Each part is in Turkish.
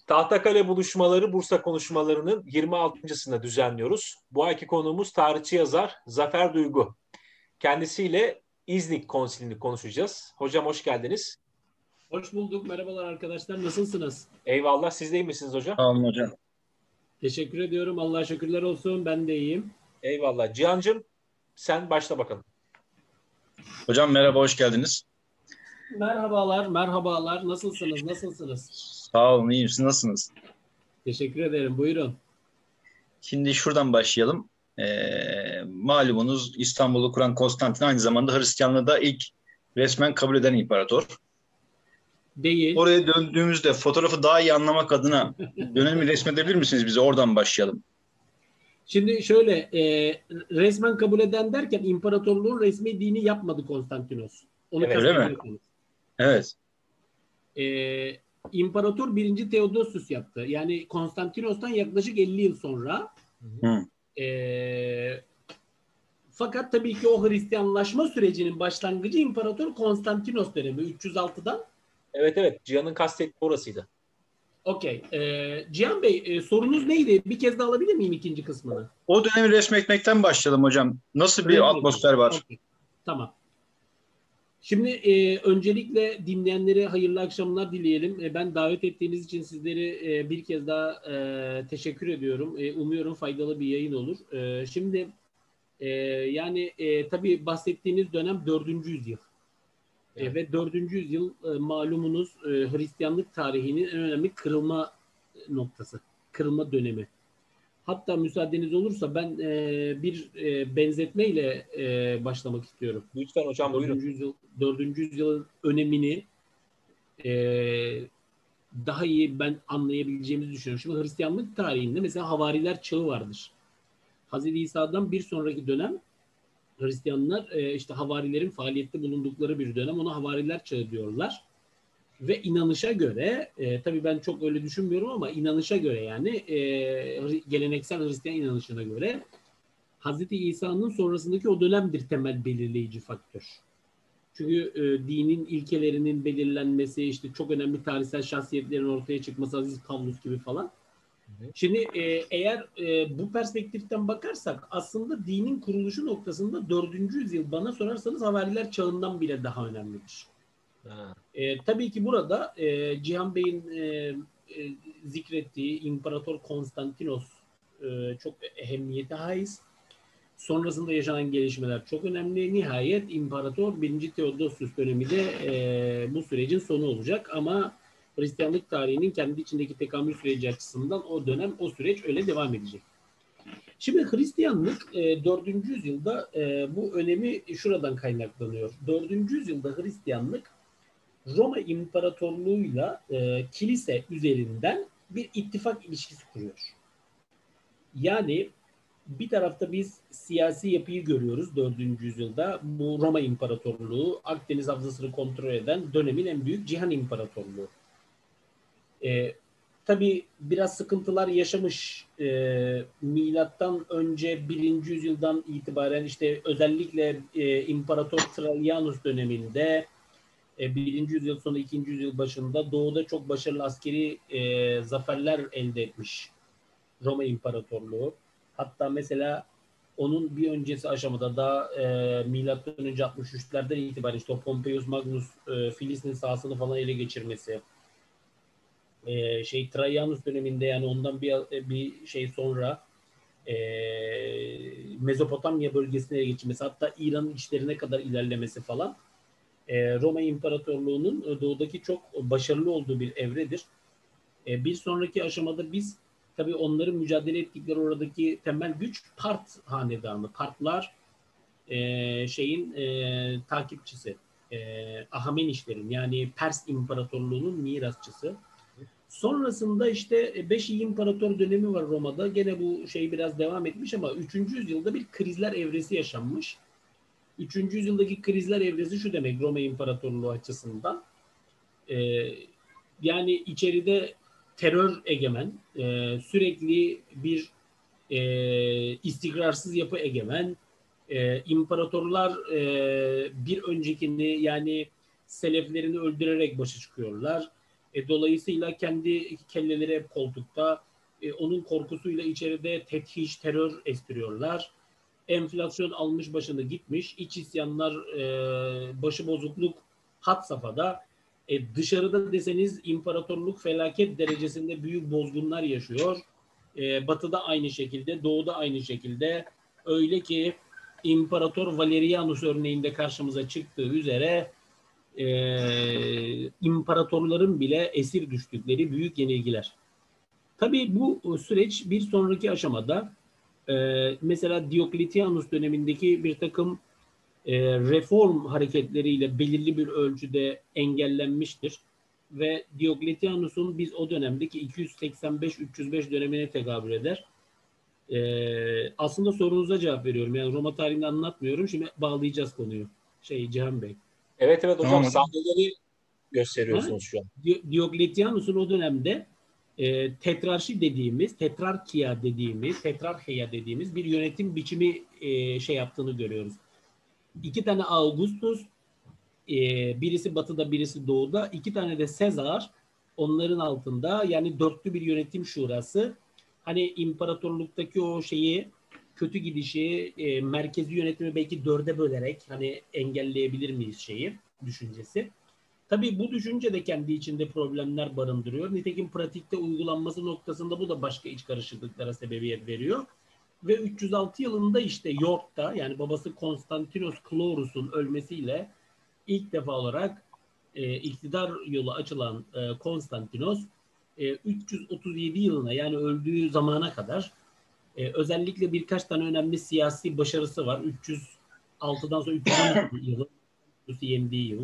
Tahtakale buluşmaları Bursa konuşmalarının 26.sını düzenliyoruz. Bu ayki konuğumuz tarihçi yazar Zafer Duygu. Kendisiyle İznik Konsili'ni konuşacağız. Hocam hoş geldiniz. Hoş bulduk. Merhabalar arkadaşlar. Nasılsınız? Eyvallah. Siz de iyi misiniz hocam? Sağ olun hocam. Teşekkür ediyorum. Allah'a şükürler olsun. Ben de iyiyim. Eyvallah. Cihan'cığım sen başla bakalım. Hocam merhaba, hoş geldiniz. Merhabalar, merhabalar. Nasılsınız? Sağ olun, iyiyim. Siz nasılsınız? Teşekkür ederim. Buyurun. Şimdi şuradan başlayalım. Malumunuz İstanbul'u kuran Konstantin aynı zamanda Hristiyanlığı da ilk resmen kabul eden imparator. Değil. Oraya döndüğümüzde fotoğrafı daha iyi anlamak adına dönemi resmedebilir misiniz bize? Oradan başlayalım. Şimdi şöyle, resmen kabul eden derken imparatorluğun resmi dini yapmadı Konstantinos. Onu Evet, öyle mi? Evet. İmparator 1. Theodosius yaptı. Yani Konstantinos'tan yaklaşık 50 yıl sonra. Hı. Fakat tabii ki o Hristiyanlaşma sürecinin başlangıcı İmparator Konstantinos dönemi 306'dan. Evet. Cihan'ın kastettiği orasıydı. Okey. Cihan Bey, sorunuz neydi? Bir kez daha alabilir miyim ikinci kısmını? O dönemi resmetmekten başlayalım hocam. Nasıl bir atmosfer var? Okay. Tamam. Şimdi öncelikle dinleyenlere hayırlı akşamlar dileyelim. Ben davet ettiğiniz için sizleri bir kez daha teşekkür ediyorum. Umuyorum faydalı bir yayın olur. Şimdi tabii bahsettiğiniz dönem 4. yüzyıl. Evet. Ve 4. yüzyıl malumunuz Hristiyanlık tarihinin en önemli kırılma noktası, kırılma dönemi. Hatta müsaadeniz olursa ben bir benzetmeyle başlamak istiyorum. Lütfen hocam buyurun. 4. yüzyılın önemini daha iyi ben anlayabileceğimizi düşünüyorum. Şimdi Hristiyanlık tarihinde mesela havariler çağı vardır. Hazreti İsa'dan bir sonraki dönem Hristiyanlar işte havarilerin faaliyette bulundukları bir dönem. Ona havariler çağı diyorlar. Ve inanışa göre, tabii ben çok öyle düşünmüyorum ama inanışa göre yani geleneksel Hristiyan inanışına göre Hazreti İsa'nın sonrasındaki o dönemdir temel belirleyici faktör. Çünkü dinin ilkelerinin belirlenmesi, işte çok önemli tarihsel şahsiyetlerin ortaya çıkması, Aziz Pavlus gibi falan. Şimdi eğer bu perspektiften bakarsak aslında dinin kuruluşu noktasında 4. yüzyıl bana sorarsanız havariler çağından bile daha önemlidir. Tabii ki burada Cihan Bey'in zikrettiği İmparator Konstantinos çok ehemmiyete haiz. Sonrasında yaşanan gelişmeler çok önemli. Nihayet İmparator 1. Theodosius dönemi de bu sürecin sonu olacak ama Hristiyanlık tarihinin kendi içindeki tekamül süreci açısından o dönem, o süreç öyle devam edecek. Şimdi Hristiyanlık 4. yüzyılda bu önemi şuradan kaynaklanıyor. 4. yüzyılda Hristiyanlık Roma İmparatorluğu'yla kilise üzerinden bir ittifak ilişkisi kuruyor. Yani bir tarafta biz siyasi yapıyı görüyoruz 4. yüzyılda. Bu Roma İmparatorluğu, Akdeniz Havzası'nı kontrol eden dönemin en büyük Cihan İmparatorluğu. Tabii biraz sıkıntılar yaşamış milattan önce 1. yüzyıldan itibaren işte özellikle İmparator Trajanus döneminde 1. yüzyıl sonu 2. yüzyıl başında doğuda çok başarılı askeri zaferler elde etmiş Roma İmparatorluğu. Hatta mesela onun bir öncesi aşamada daha milattan önce 63'lerden itibaren işte o Pompeius Magnus Filistin sahasını falan ele geçirmesi, Trajanus döneminde yani ondan bir şey sonra Mezopotamya bölgesine ele geçirmesi, hatta İran'ın içlerine kadar ilerlemesi falan Roma İmparatorluğu'nun doğudaki çok başarılı olduğu bir evredir. Bir sonraki aşamada biz tabii onların mücadele ettikleri oradaki temel güç Part hanedanı. Partlar takipçisi. Ahamenişlerin yani Pers İmparatorluğu'nun mirasçısı. Sonrasında işte 5 İmparator dönemi var Roma'da. Gene bu şey biraz devam etmiş ama 3. yüzyılda bir krizler evresi yaşanmış. 3. yüzyıldaki krizler evresi şu demek Roma İmparatorluğu açısından. Yani içeride terör egemen, sürekli bir istikrarsız yapı egemen, imparatorlar bir öncekini yani seleflerini öldürerek başa çıkıyorlar. Dolayısıyla kendi kelleleri hep koltukta. Onun korkusuyla içeride tethiş, terör estiriyorlar. Enflasyon almış başını gitmiş. İç isyanlar, başı bozukluk had safhada. Dışarıda deseniz imparatorluk felaket derecesinde büyük bozgunlar yaşıyor. Batı'da aynı şekilde, Doğu'da aynı şekilde. Öyle ki İmparator Valerianus örneğinde karşımıza çıktığı üzere imparatorların bile esir düştükleri büyük yenilgiler. Tabii bu süreç bir sonraki aşamada mesela Diokletianus dönemindeki bir takım reform hareketleriyle belirli bir ölçüde engellenmiştir. Ve Diokletianus'un biz o dönemdeki 285-305 dönemine tekabül eder. Aslında sorunuza cevap veriyorum. Yani Roma tarihini anlatmıyorum. Şimdi bağlayacağız konuyu. Cihan Bey. Evet evet hocam, Tamam hocam. sahneleri gösteriyorsunuz şu an. Diokletianus'un o dönemde tetrarşi dediğimiz, tetrarkiya dediğimiz, tetrarhiya dediğimiz bir yönetim biçimi yaptığını görüyoruz. 2 tane Augustus, birisi batıda birisi doğuda, 2 tane de Sezar onların altında, yani dörtlü bir yönetim şurası. Hani imparatorluktaki o kötü gidişi, merkezi yönetimi belki 4'e bölerek hani engelleyebilir miyiz düşüncesi. Tabii bu düşünce de kendi içinde problemler barındırıyor. Nitekim pratikte uygulanması noktasında bu da başka iç karışıklıklara sebebiyet veriyor. Ve 306 yılında işte York'ta, yani babası Konstantinos Chlorus'un ölmesiyle ilk defa olarak iktidar yolu açılan Konstantinos 337 yılına, yani öldüğü zamana kadar özellikle birkaç tane önemli siyasi başarısı var. 306'dan sonra 312 yılı yendiği yıl.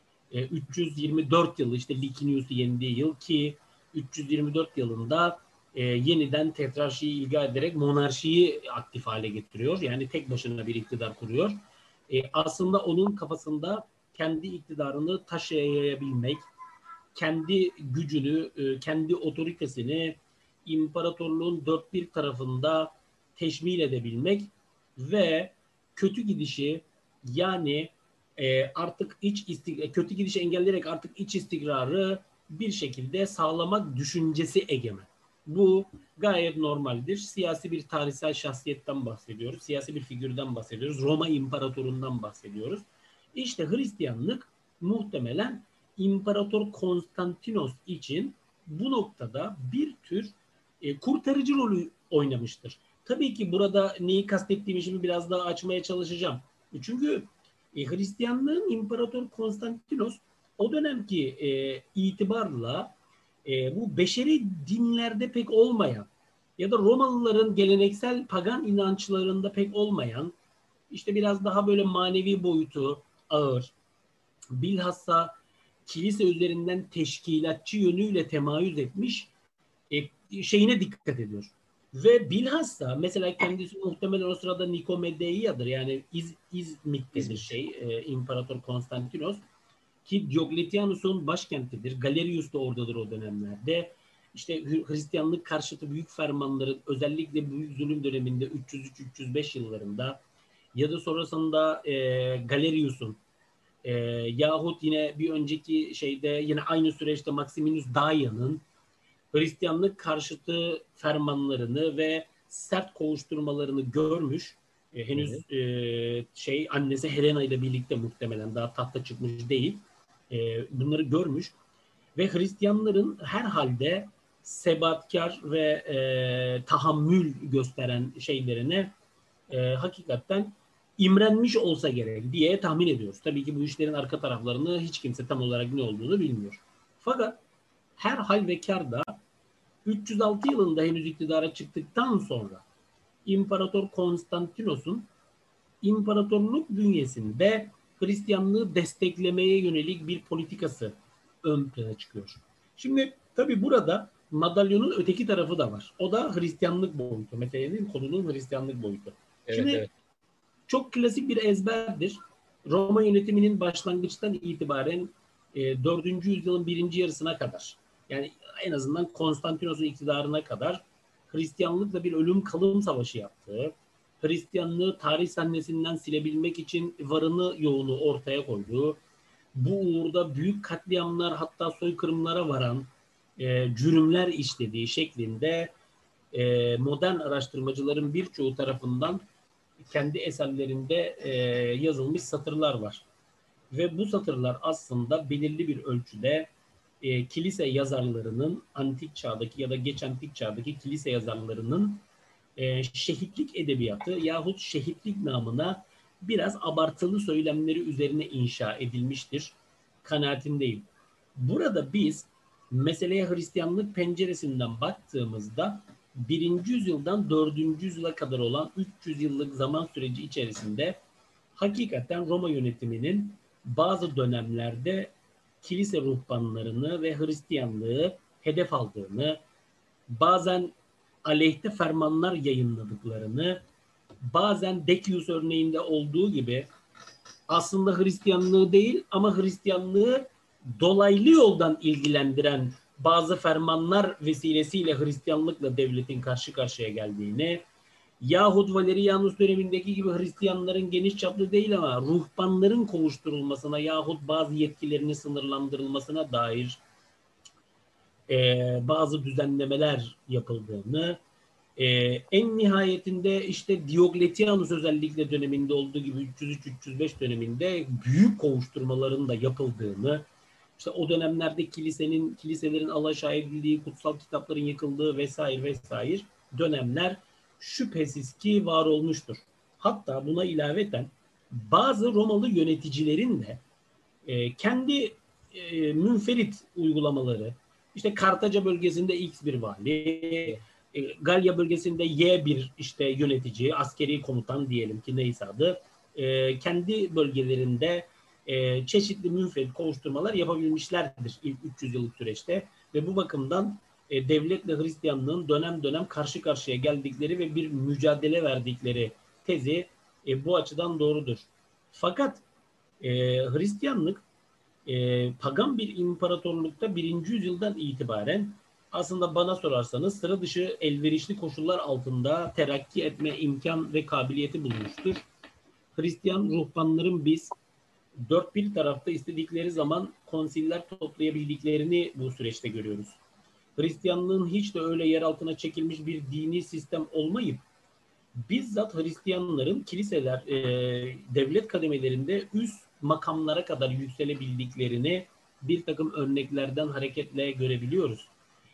324 yılı işte Licinius'u yendiği yıl, ki 324 yılında yeniden tetrarşiyi ilga ederek monarşiyi aktif hale getiriyor. Yani tek başına bir iktidar kuruyor. Aslında onun kafasında kendi iktidarını taşıyabilmek, kendi gücünü, kendi otoritesini imparatorluğun dört bir tarafında teşmil edebilmek ve kötü gidişi, yani artık kötü gidişi engelleyerek artık iç istikrarı bir şekilde sağlamak düşüncesi egemen. Bu gayet normaldir. Siyasi bir tarihsel şahsiyetten bahsediyoruz. Siyasi bir figürden bahsediyoruz. Roma İmparatorundan bahsediyoruz. İşte Hristiyanlık muhtemelen İmparator Konstantinos için bu noktada bir tür kurtarıcı rolü oynamıştır. Tabii ki burada neyi kastettiğimi şimdi biraz daha açmaya çalışacağım. Çünkü Hristiyanlığın İmparator Konstantinos o dönemki itibarla bu beşeri dinlerde pek olmayan ya da Romalıların geleneksel pagan inançlarında pek olmayan, işte biraz daha böyle manevi boyutu ağır, bilhassa kilise üzerinden teşkilatçı yönüyle temayüz etmiş şeyine dikkat ediyor. Ve bilhassa mesela kendisi muhtemelen o sırada Nikomedeia'dır, yani İzmit'tedir İmparator Konstantinos, ki Diokletianus'un başkentidir. Galerius da oradadır o dönemlerde. İşte Hristiyanlık karşıtı büyük fermanların özellikle büyük zulüm döneminde 303-305 yıllarında ya da sonrasında Galerius'un yahut yine bir önceki yine aynı süreçte Maximinus Daia'nın Hristiyanlık karşıtı fermanlarını ve sert kovuşturmalarını görmüş. Henüz annesi Helena ile birlikte muhtemelen daha tahta çıkmış değil. Bunları görmüş ve Hristiyanların herhalde sebatkar ve tahammül gösteren şeylerine hakikaten imrenmiş olsa gerek diye tahmin ediyoruz. Tabii ki bu işlerin arka taraflarını hiç kimse tam olarak ne olduğunu bilmiyor. Fakat her hal ve kârda 306 yılında henüz iktidara çıktıktan sonra İmparator Konstantinos'un imparatorluk bünyesinde Hristiyanlığı desteklemeye yönelik bir politikası ön plana çıkıyor. Şimdi tabii burada madalyonun öteki tarafı da var. O da Hristiyanlık boyutu. Meselenin, konunun Hristiyanlık boyutu. Evet, şimdi evet. Çok klasik bir ezberdir. Roma yönetiminin başlangıçtan itibaren 4. yüzyılın birinci yarısına kadar, yani en azından Konstantinos'un iktidarına kadar Hristiyanlıkla bir ölüm kalım savaşı yaptığı, Hristiyanlığı tarih sahnesinden silebilmek için varını yoğunu ortaya koyduğu, bu uğurda büyük katliamlar hatta soykırımlara varan cürümler işlediği şeklinde modern araştırmacıların birçoğu tarafından kendi eserlerinde yazılmış satırlar var. Ve bu satırlar aslında belirli bir ölçüde kilise yazarlarının antik çağdaki ya da geç antik çağdaki kilise yazarlarının şehitlik edebiyatı yahut şehitlik namına biraz abartılı söylemleri üzerine inşa edilmiştir kanaatindeyim. Burada biz meseleye Hristiyanlık penceresinden baktığımızda 1. yüzyıldan 4. yüzyıla kadar olan 300 yıllık zaman süreci içerisinde hakikaten Roma yönetiminin bazı dönemlerde kilise ruhbanlarını ve Hristiyanlığı hedef aldığını, bazen aleyhte fermanlar yayınladıklarını, bazen Decius örneğinde olduğu gibi aslında Hristiyanlığı değil ama Hristiyanlığı dolaylı yoldan ilgilendiren bazı fermanlar vesilesiyle Hristiyanlıkla devletin karşı karşıya geldiğini, yahut Valerianus dönemindeki gibi Hristiyanların geniş çaplı değil ama ruhbanların kovuşturulmasına yahut bazı yetkilerinin sınırlandırılmasına dair bazı düzenlemeler yapıldığını, en nihayetinde işte Diokletianus özellikle döneminde olduğu gibi 303-305 döneminde büyük kovuşturmaların da yapıldığını, işte o dönemlerde kiliselerin alaşağı edildiği, kutsal kitapların yıkıldığı vesaire dönemler şüphesiz ki var olmuştur. Hatta buna ilaveten bazı Romalı yöneticilerin de kendi münferit uygulamaları, işte Kartaca bölgesinde X bir vali, Galya bölgesinde Y bir işte yönetici, askeri komutan diyelim ki neyse adı, kendi bölgelerinde çeşitli münferit kovuşturmalar yapabilmişlerdir ilk 300 yıllık süreçte ve bu bakımdan devletle Hristiyanlığın dönem dönem karşı karşıya geldikleri ve bir mücadele verdikleri tezi bu açıdan doğrudur. Fakat Hristiyanlık pagan bir imparatorlukta 1. yüzyıldan itibaren aslında bana sorarsanız sıra dışı elverişli koşullar altında terakki etme imkan ve kabiliyeti bulmuştur. Hristiyan ruhbanların biz dört bir tarafta istedikleri zaman konsiller toplayabildiklerini bu süreçte görüyoruz. Hristiyanlığın hiç de öyle yer altına çekilmiş bir dini sistem olmayıp bizzat Hristiyanların kiliseler, devlet kademelerinde üst makamlara kadar yükselebildiklerini bir takım örneklerden hareketle görebiliyoruz.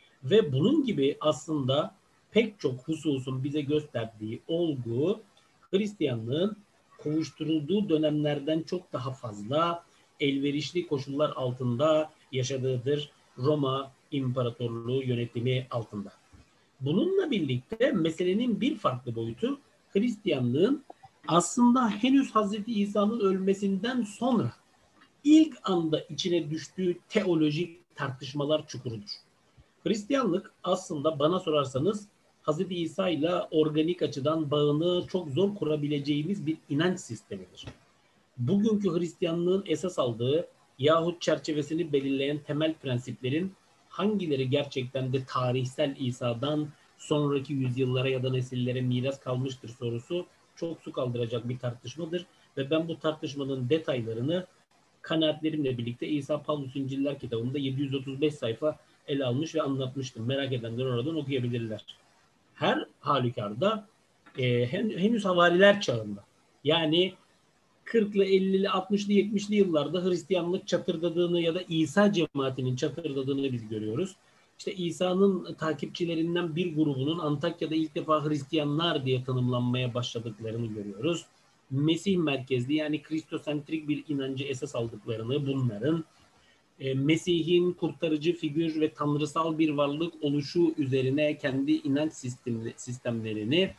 Ve bunun gibi aslında pek çok hususun bize gösterdiği olgu Hristiyanlığın kovuşturulduğu dönemlerden çok daha fazla elverişli koşullar altında yaşadığıdır Roma İmparatorluğu yönetimi altında. Bununla birlikte meselenin bir farklı boyutu Hristiyanlığın aslında henüz Hazreti İsa'nın ölmesinden sonra ilk anda içine düştüğü teolojik tartışmalar çukurudur. Hristiyanlık aslında bana sorarsanız Hazreti İsa ile organik açıdan bağını çok zor kurabileceğimiz bir inanç sistemidir. Bugünkü Hristiyanlığın esas aldığı yahut çerçevesini belirleyen temel prensiplerin hangileri gerçekten de tarihsel İsa'dan sonraki yüzyıllara ya da nesillere miras kalmıştır sorusu çok su kaldıracak bir tartışmadır. Ve ben bu tartışmanın detaylarını kanaatlerimle birlikte İsa Paulus İnciller kitabında 735 sayfa ele almış ve anlatmıştım. Merak edenler oradan okuyabilirler. Her halükarda henüz havariler çağında yani 40'lı, 50'li, 60'lı, 70'li yıllarda Hristiyanlık çatırdadığını ya da İsa cemaatinin çatırdadığını biz görüyoruz. İşte İsa'nın takipçilerinden bir grubunun Antakya'da ilk defa Hristiyanlar diye tanımlanmaya başladıklarını görüyoruz. Mesih merkezli yani kristosentrik bir inancı esas aldıklarını, bunların Mesih'in kurtarıcı figür ve tanrısal bir varlık oluşu üzerine kendi inanç sistemlerini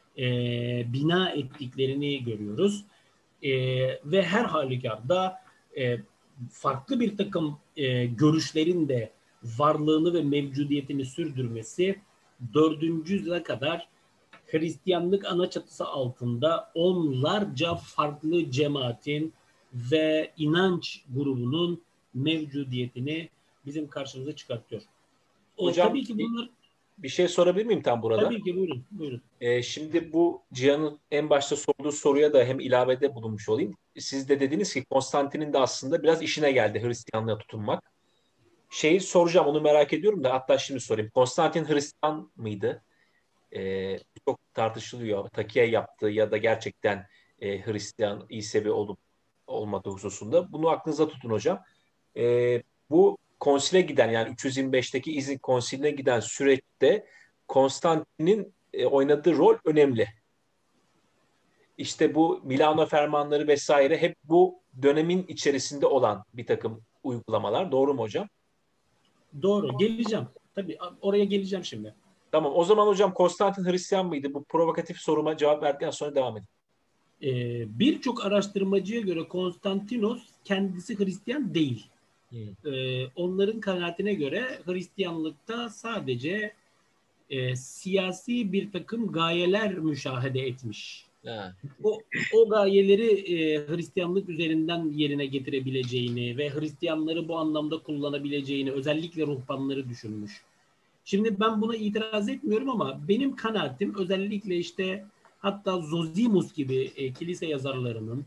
bina ettiklerini görüyoruz. Ve her halükarda farklı bir takım görüşlerin de varlığını ve mevcudiyetini sürdürmesi 4. yüzyıla kadar Hristiyanlık ana çatısı altında onlarca farklı cemaatin ve inanç grubunun mevcudiyetini bizim karşımıza çıkartıyor. Hocam, tabii ki bunlar bir şey sorabilir miyim tam burada? Tabii ki, buyurun. Buyurun. Şimdi bu Cihan'ın en başta sorduğu soruya da hem ilavede bulunmuş olayım. Siz de dediniz ki Konstantin'in de aslında biraz işine geldi Hristiyanlığa tutunmak. Şeyi soracağım, onu merak ediyorum da hatta şimdi sorayım. Konstantin Hristiyan mıydı? Çok tartışılıyor. Takiye yaptığı ya da gerçekten Hristiyan, İsevi olup olmadığı hususunda. Bunu aklınıza tutun hocam. Bu konsile giden, yani 325'teki İznik konsiline giden süreçte Konstantin'in oynadığı rol önemli. İşte bu Milano fermanları vesaire hep bu dönemin içerisinde olan bir takım uygulamalar. Doğru mu hocam? Doğru. Geleceğim. Tabii oraya geleceğim şimdi. Tamam. O zaman hocam Konstantin Hristiyan mıydı? Bu provokatif soruma cevap verdikten sonra devam edin. Birçok araştırmacıya göre Konstantinos kendisi Hristiyan değil. Onların kanaatine göre Hristiyanlıkta sadece siyasi bir takım gayeler müşahede etmiş. O gayeleri Hristiyanlık üzerinden yerine getirebileceğini ve Hristiyanları bu anlamda kullanabileceğini, özellikle ruhbanları düşünmüş. Şimdi ben buna itiraz etmiyorum ama benim kanaatim özellikle işte hatta Zosimus gibi kilise yazarlarının,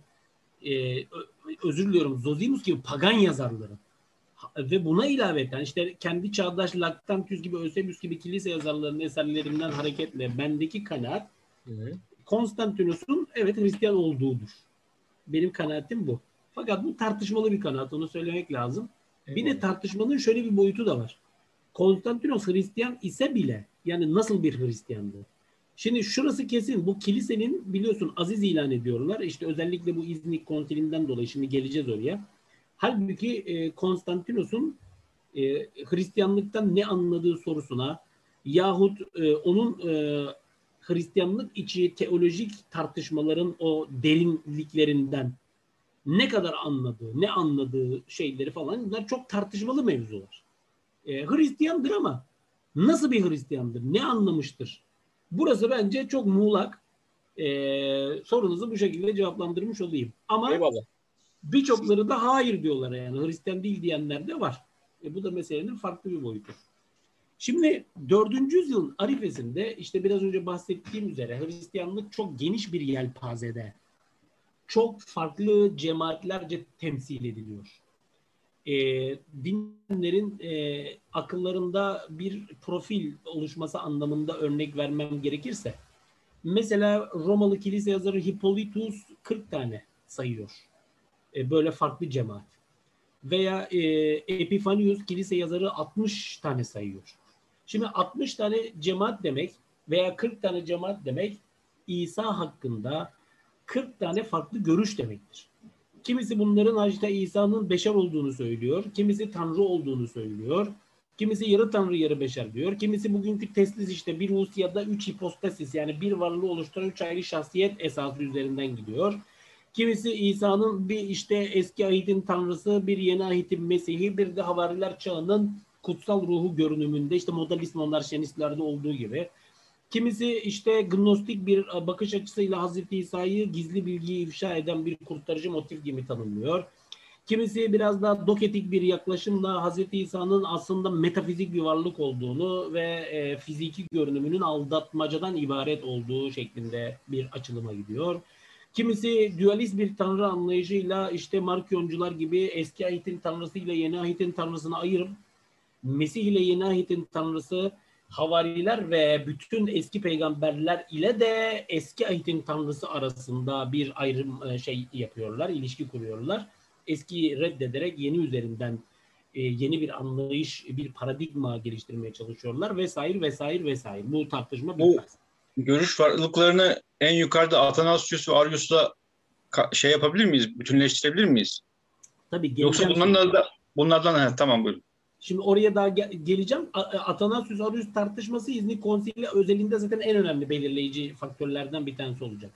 özür diliyorum, Zosimus gibi pagan yazarların ve buna ilaveten işte kendi çağdaş Lactantius gibi, Eusebius gibi kilise yazarlarının eserlerinden hareketle bendeki kanaat Konstantinus'un evet Hristiyan olduğudur. Benim kanaatim bu. Fakat bu tartışmalı bir kanaat, onu söylemek lazım. Bir de tartışmanın şöyle bir boyutu da var. Konstantinos Hristiyan ise bile, yani nasıl bir Hristiyandı? Şimdi şurası kesin, bu kilisenin biliyorsun aziz ilan ediyorlar. İşte özellikle bu İznik konsilinden dolayı, şimdi geleceğiz oraya. Halbuki Konstantinos'un Hristiyanlıktan ne anladığı sorusuna yahut onun Hristiyanlık içi teolojik tartışmaların o derinliklerinden ne kadar anladığı, ne anladığı şeyleri falan, bunlar çok tartışmalı mevzular. Hristiyandır ama nasıl bir Hristiyandır? Ne anlamıştır? Burası bence çok muğlak. Sorunuzu bu şekilde cevaplandırmış olayım. Ama birçokları da hayır diyorlar, yani Hristiyan değil diyenler de var. Bu da meselenin farklı bir boyutu. Şimdi 4. yüzyılın arifesinde işte biraz önce bahsettiğim üzere Hristiyanlık çok geniş bir yelpazede, çok farklı cemaatlerce temsil ediliyor. Dinlerin akıllarında bir profil oluşması anlamında örnek vermem gerekirse, mesela Romalı kilise yazarı Hippolytus 40 tane sayıyor. Böyle farklı cemaat. Veya Epiphanius kilise yazarı 60 tane sayıyor. Şimdi 60 tane cemaat demek veya 40 tane cemaat demek İsa hakkında 40 tane farklı görüş demektir. Kimisi bunların Hazreti İsa'nın beşer olduğunu söylüyor. Kimisi Tanrı olduğunu söylüyor. Kimisi yarı Tanrı yarı beşer diyor. Kimisi bugünkü teslis işte bir usiyada 3 hipostasis, yani bir varlığı oluşturan 3 ayrı şahsiyet esası üzerinden gidiyor. Kimisi İsa'nın bir işte eski ahitin tanrısı, bir yeni ahitin Mesih'i, bir de havariler çağının kutsal ruhu görünümünde, işte modalist monarşiyanistlerde olduğu gibi. Kimisi işte gnostik bir bakış açısıyla Hazreti İsa'yı gizli bilgiyi ifşa eden bir kurtarıcı motif gibi tanımlıyor. Kimisi biraz daha doketik bir yaklaşımla Hazreti İsa'nın aslında metafizik bir varlık olduğunu ve fiziki görünümünün aldatmacadan ibaret olduğu şeklinde bir açılıma gidiyor. Kimisi dualist bir tanrı anlayışıyla işte Markiyoncular gibi eski ahitin tanrısı ile yeni ahitin tanrısını ayırıp Mesih ile yeni ahitin tanrısı, havariler ve bütün eski peygamberler ile de eski ahitin tanrısı arasında bir ayrım şey yapıyorlar, ilişki kuruyorlar. Eskiyi reddederek yeni üzerinden yeni bir anlayış, bir paradigma geliştirmeye çalışıyorlar vesaire vesaire vesaire. Bu tartışma bitmez. Bu görüş farklılıklarını en yukarıda Athanasius ve Arius'la şey yapabilir miyiz? Bütünleştirebilir miyiz? Tabii. Yoksa bunlardan tamam, buyurun. Şimdi oraya daha geleceğim. Athanasius Arius tartışması İznik Konsili özelinde zaten en önemli belirleyici faktörlerden bir tanesi olacak.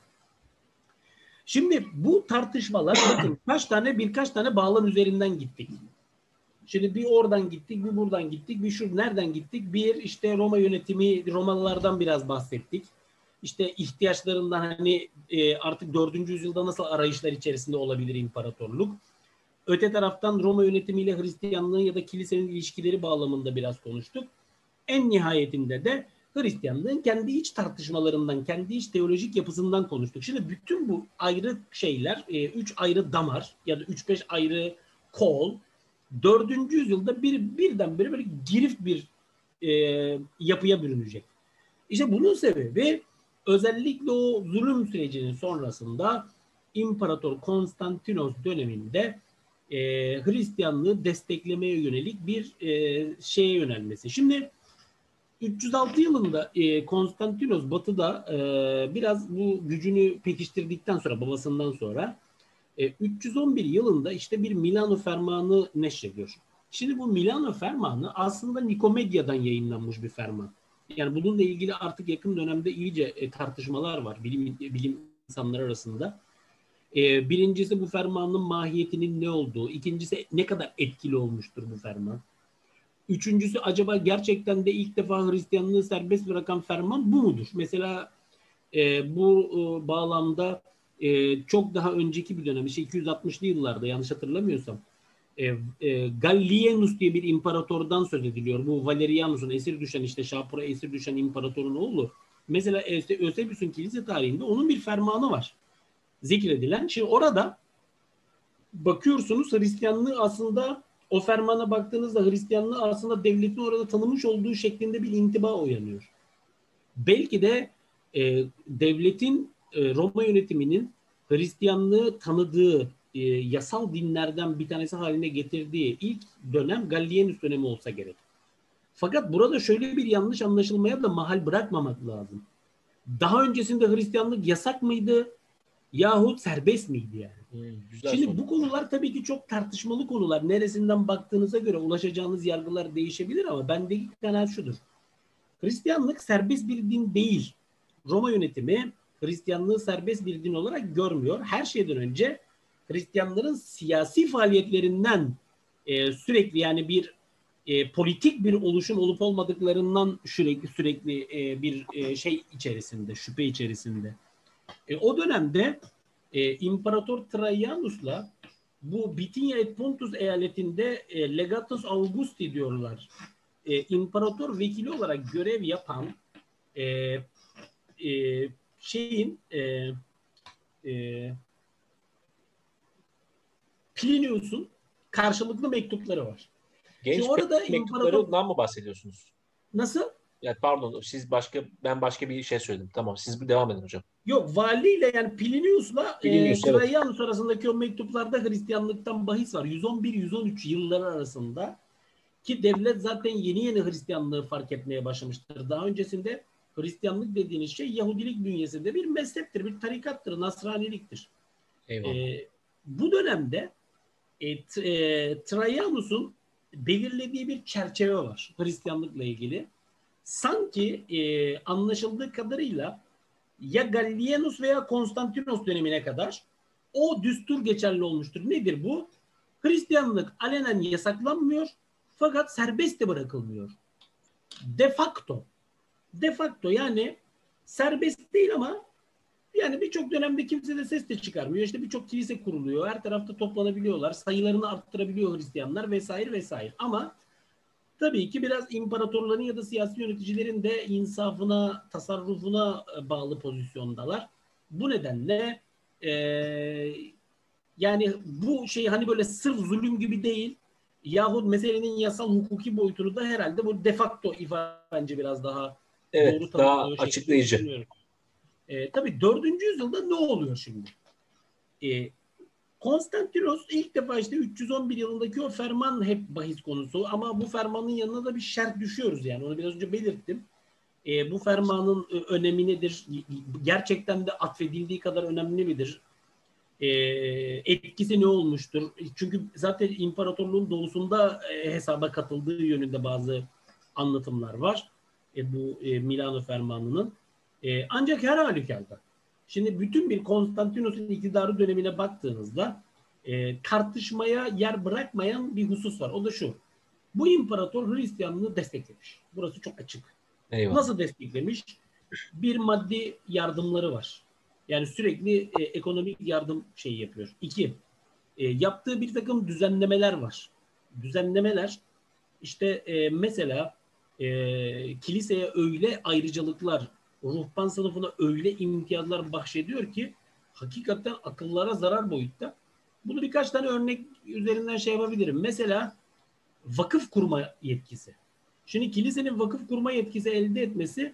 Şimdi bu tartışmalar bakın birkaç tane bağlam üzerinden gittik. Şimdi bir oradan gittik, bir buradan gittik, bir nereden gittik? Bir işte Roma yönetimi, Romalılardan biraz bahsettik. İşte ihtiyaçlarından hani artık 4. yüzyılda nasıl arayışlar içerisinde olabilir imparatorluk. Öte taraftan Roma yönetimiyle Hristiyanlığın ya da kilisenin ilişkileri bağlamında biraz konuştuk. En nihayetinde de Hristiyanlığın kendi iç tartışmalarından, kendi iç teolojik yapısından konuştuk. Şimdi bütün bu ayrı şeyler, 3 ayrı damar ya da 3-5 ayrı kol 4. yüzyılda birdenbire böyle girift bir yapıya bürünecek. İşte bunun sebebi özellikle o zulüm sürecinin sonrasında İmparator Konstantinos döneminde Hristiyanlığı desteklemeye yönelik bir şeye yönelmesi. Şimdi 306 yılında Konstantinos Batı'da biraz bu gücünü pekiştirdikten sonra, babasından sonra 311 yılında işte bir Milano Fermanı neşrediyor. Şimdi bu Milano Fermanı aslında Nikomedya'dan yayınlanmış bir ferman. Yani bununla ilgili artık yakın dönemde iyice tartışmalar var bilim insanları arasında. Birincisi bu fermanın mahiyetinin ne olduğu, ikincisi ne kadar etkili olmuştur bu ferman. Üçüncüsü acaba gerçekten de ilk defa Hristiyanlığı serbest bırakan ferman bu mudur? Mesela bu bağlamda çok daha önceki bir dönem, işte 260'lı yıllarda yanlış hatırlamıyorsam Gallienus diye bir imparatordan söz ediliyor. Bu Valerianus'un esir düşen, işte Şapur'a esir düşen imparatorun oğlu. Mesela Eusebius'un kilise tarihinde onun bir fermanı var zikredilen. Şimdi orada bakıyorsunuz Hristiyanlığı aslında, o fermana baktığınızda Hristiyanlığı aslında devletin orada tanımış olduğu şeklinde bir intiba uyanıyor. Belki de devletin, Roma yönetiminin Hristiyanlığı tanıdığı yasal dinlerden bir tanesi haline getirdiği ilk dönem Gallienus dönemi olsa gerek. Fakat burada şöyle bir yanlış anlaşılmaya da mahal bırakmamak lazım. Daha öncesinde Hristiyanlık yasak mıydı yahut serbest miydi yani? Şimdi soru. Bu konular tabii ki çok tartışmalı konular. Neresinden baktığınıza göre ulaşacağınız yargılar değişebilir ama bendeki kanaat şudur. Hristiyanlık serbest bir din değil. Roma yönetimi Hristiyanlığı serbest bir din olarak görmüyor. Her şeyden önce Hristiyanların siyasi faaliyetlerinden sürekli, yani bir politik bir oluşum olup olmadıklarından sürekli bir şey içerisinde, şüphe içerisinde. O dönemde İmparator Trajanus'la bu Bithynia et Pontus eyaletinde Legatus Augusti diyorlar. İmparator vekili olarak görev yapan Plinius'un karşılıklı mektupları var. Genç orada mektuplarından mı bahsediyorsunuz? Nasıl? Ya pardon, ben başka bir şey söyledim. Tamam, siz devam edin hocam. Yok, valiyle yani Plinius'la Trajanus arasındaki o mektuplarda Hristiyanlıktan bahis var. 111-113 yılları arasında, ki devlet zaten yeni Hristiyanlığı fark etmeye başlamıştır. Daha öncesinde Hristiyanlık dediğiniz şey Yahudilik bünyesinde bir mezheptir, bir tarikattır, Nasraniliktir. Bu dönemde Trajanus'un belirlediği bir çerçeve var Hristiyanlıkla ilgili. Sanki anlaşıldığı kadarıyla ya Gallienus veya Konstantinos dönemine kadar o düstur geçerli olmuştur. Nedir bu? Hristiyanlık alenen yasaklanmıyor fakat serbest de bırakılmıyor. De facto yani serbest değil ama yani birçok dönemde kimse de ses de çıkarmıyor. İşte birçok kilise kuruluyor. Her tarafta toplanabiliyorlar. Sayılarını arttırabiliyor Hristiyanlar vesaire vesaire. Ama tabii ki biraz imparatorların ya da siyasi yöneticilerin de insafına, tasarrufuna bağlı pozisyondalar. Bu nedenle yani bu şey hani böyle sırf zulüm gibi değil, yahut meselenin yasal hukuki boyutunu da herhalde bu de facto ifade bence biraz daha doğru, daha açıklayıcı. Tabii 4. yüzyılda ne oluyor şimdi? Konstantinos ilk defa işte 311 yılındaki o ferman hep bahis konusu, ama bu fermanın yanına da bir şart düşüyoruz yani. Onu biraz önce belirttim. Bu fermanın önemi nedir? Gerçekten de atfedildiği kadar önemli midir? Etkisi ne olmuştur? Çünkü zaten imparatorluğun doğusunda hesaba katıldığı yönünde bazı anlatımlar var. Bu Milano fermanının. Ancak her halükarda şimdi bütün bir Konstantinos'un iktidarı dönemine baktığınızda tartışmaya yer bırakmayan bir husus var. O da şu: bu imparator Hristiyanlığı desteklemiş. Burası çok açık. Eyvallah. Nasıl desteklemiş? Bir, maddi yardımları var. Yani sürekli ekonomik yardım şeyi yapıyor. 2, yaptığı bir takım düzenlemeler var. Düzenlemeler işte mesela kiliseye öyle ayrıcalıklar, ruhban sınıfına öyle imtiyazlar bahşediyor ki hakikaten akıllara zarar boyutta. Bunu birkaç tane örnek üzerinden şey yapabilirim. Mesela vakıf kurma yetkisi. Şimdi kilisenin vakıf kurma yetkisi elde etmesi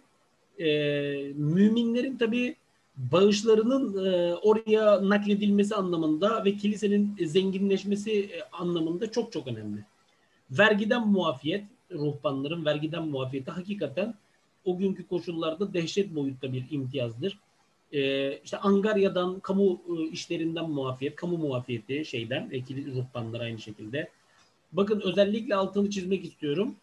müminlerin tabii bağışlarının oraya nakledilmesi anlamında ve kilisenin zenginleşmesi anlamında çok çok önemli. Vergiden muafiyet, ruhbanların vergiden muafiyeti hakikaten o günkü koşullarda dehşet boyutta bir imtiyazdır. İşte angaryadan, kamu işlerinden muafiyet, kamu muafiyeti şeyden, ruhbanlar aynı şekilde. Bakın özellikle altını çizmek istiyorum.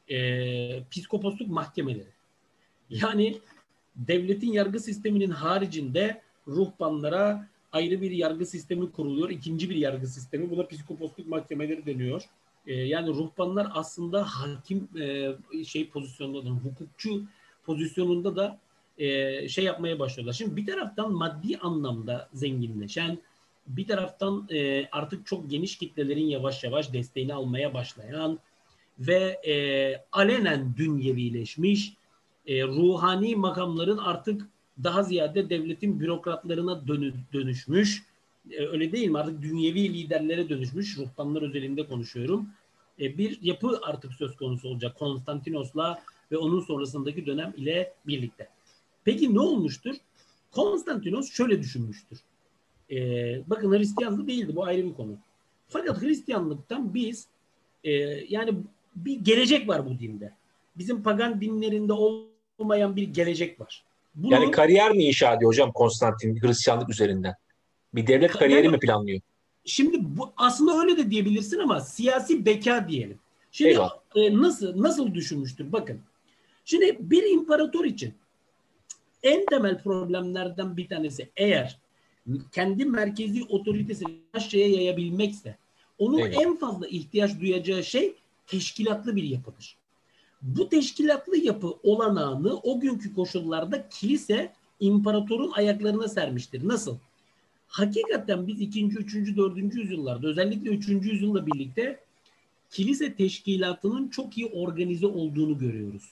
Piskoposluk mahkemeleri. Yani devletin yargı sisteminin haricinde ruhbanlara ayrı bir yargı sistemi kuruluyor. İkinci bir yargı sistemi. Buna piskoposluk mahkemeleri deniyor. Yani ruhbanlar aslında hakim pozisyonunda, hukukçu pozisyonunda da şey yapmaya başlıyorlar. Şimdi bir taraftan maddi anlamda zenginleşen, bir taraftan artık çok geniş kitlelerin yavaş yavaş desteğini almaya başlayan ve alenen dünyevileşmiş ruhani makamların artık daha ziyade devletin bürokratlarına dönüşmüş, öyle değil mi? Artık dünyevi liderlere dönüşmüş, ruhbanlar özelinde konuşuyorum. Bir yapı artık söz konusu olacak Konstantinos'la ve onun sonrasındaki dönem ile birlikte. Peki ne olmuştur? Konstantinos şöyle düşünmüştür. Bakın Hristiyanlık değildi, bu ayrı bir konu. Fakat Hristiyanlıktan biz yani bir gelecek var bu dinde. Bizim pagan dinlerinde olmayan bir gelecek var. Bunu, yani kariyer mi inşa ediyor hocam Konstantin Hristiyanlık üzerinden? Bir devlet kariyeri mi planlıyor? Şimdi bu aslında öyle de diyebilirsin ama siyasi beka diyelim. Şimdi nasıl düşünmüştür? Bakın. Şimdi bir imparator için en temel problemlerden bir tanesi eğer kendi merkezi otoritesini aşağıya yayabilmekse onun en fazla ihtiyaç duyacağı şey teşkilatlı bir yapıdır. Bu teşkilatlı yapı olanağını o günkü koşullarda kilise imparatorun ayaklarına sermiştir. Nasıl? Hakikaten biz 2. 3. 4. yüzyıllarda özellikle 3. yüzyılla birlikte kilise teşkilatının çok iyi organize olduğunu görüyoruz.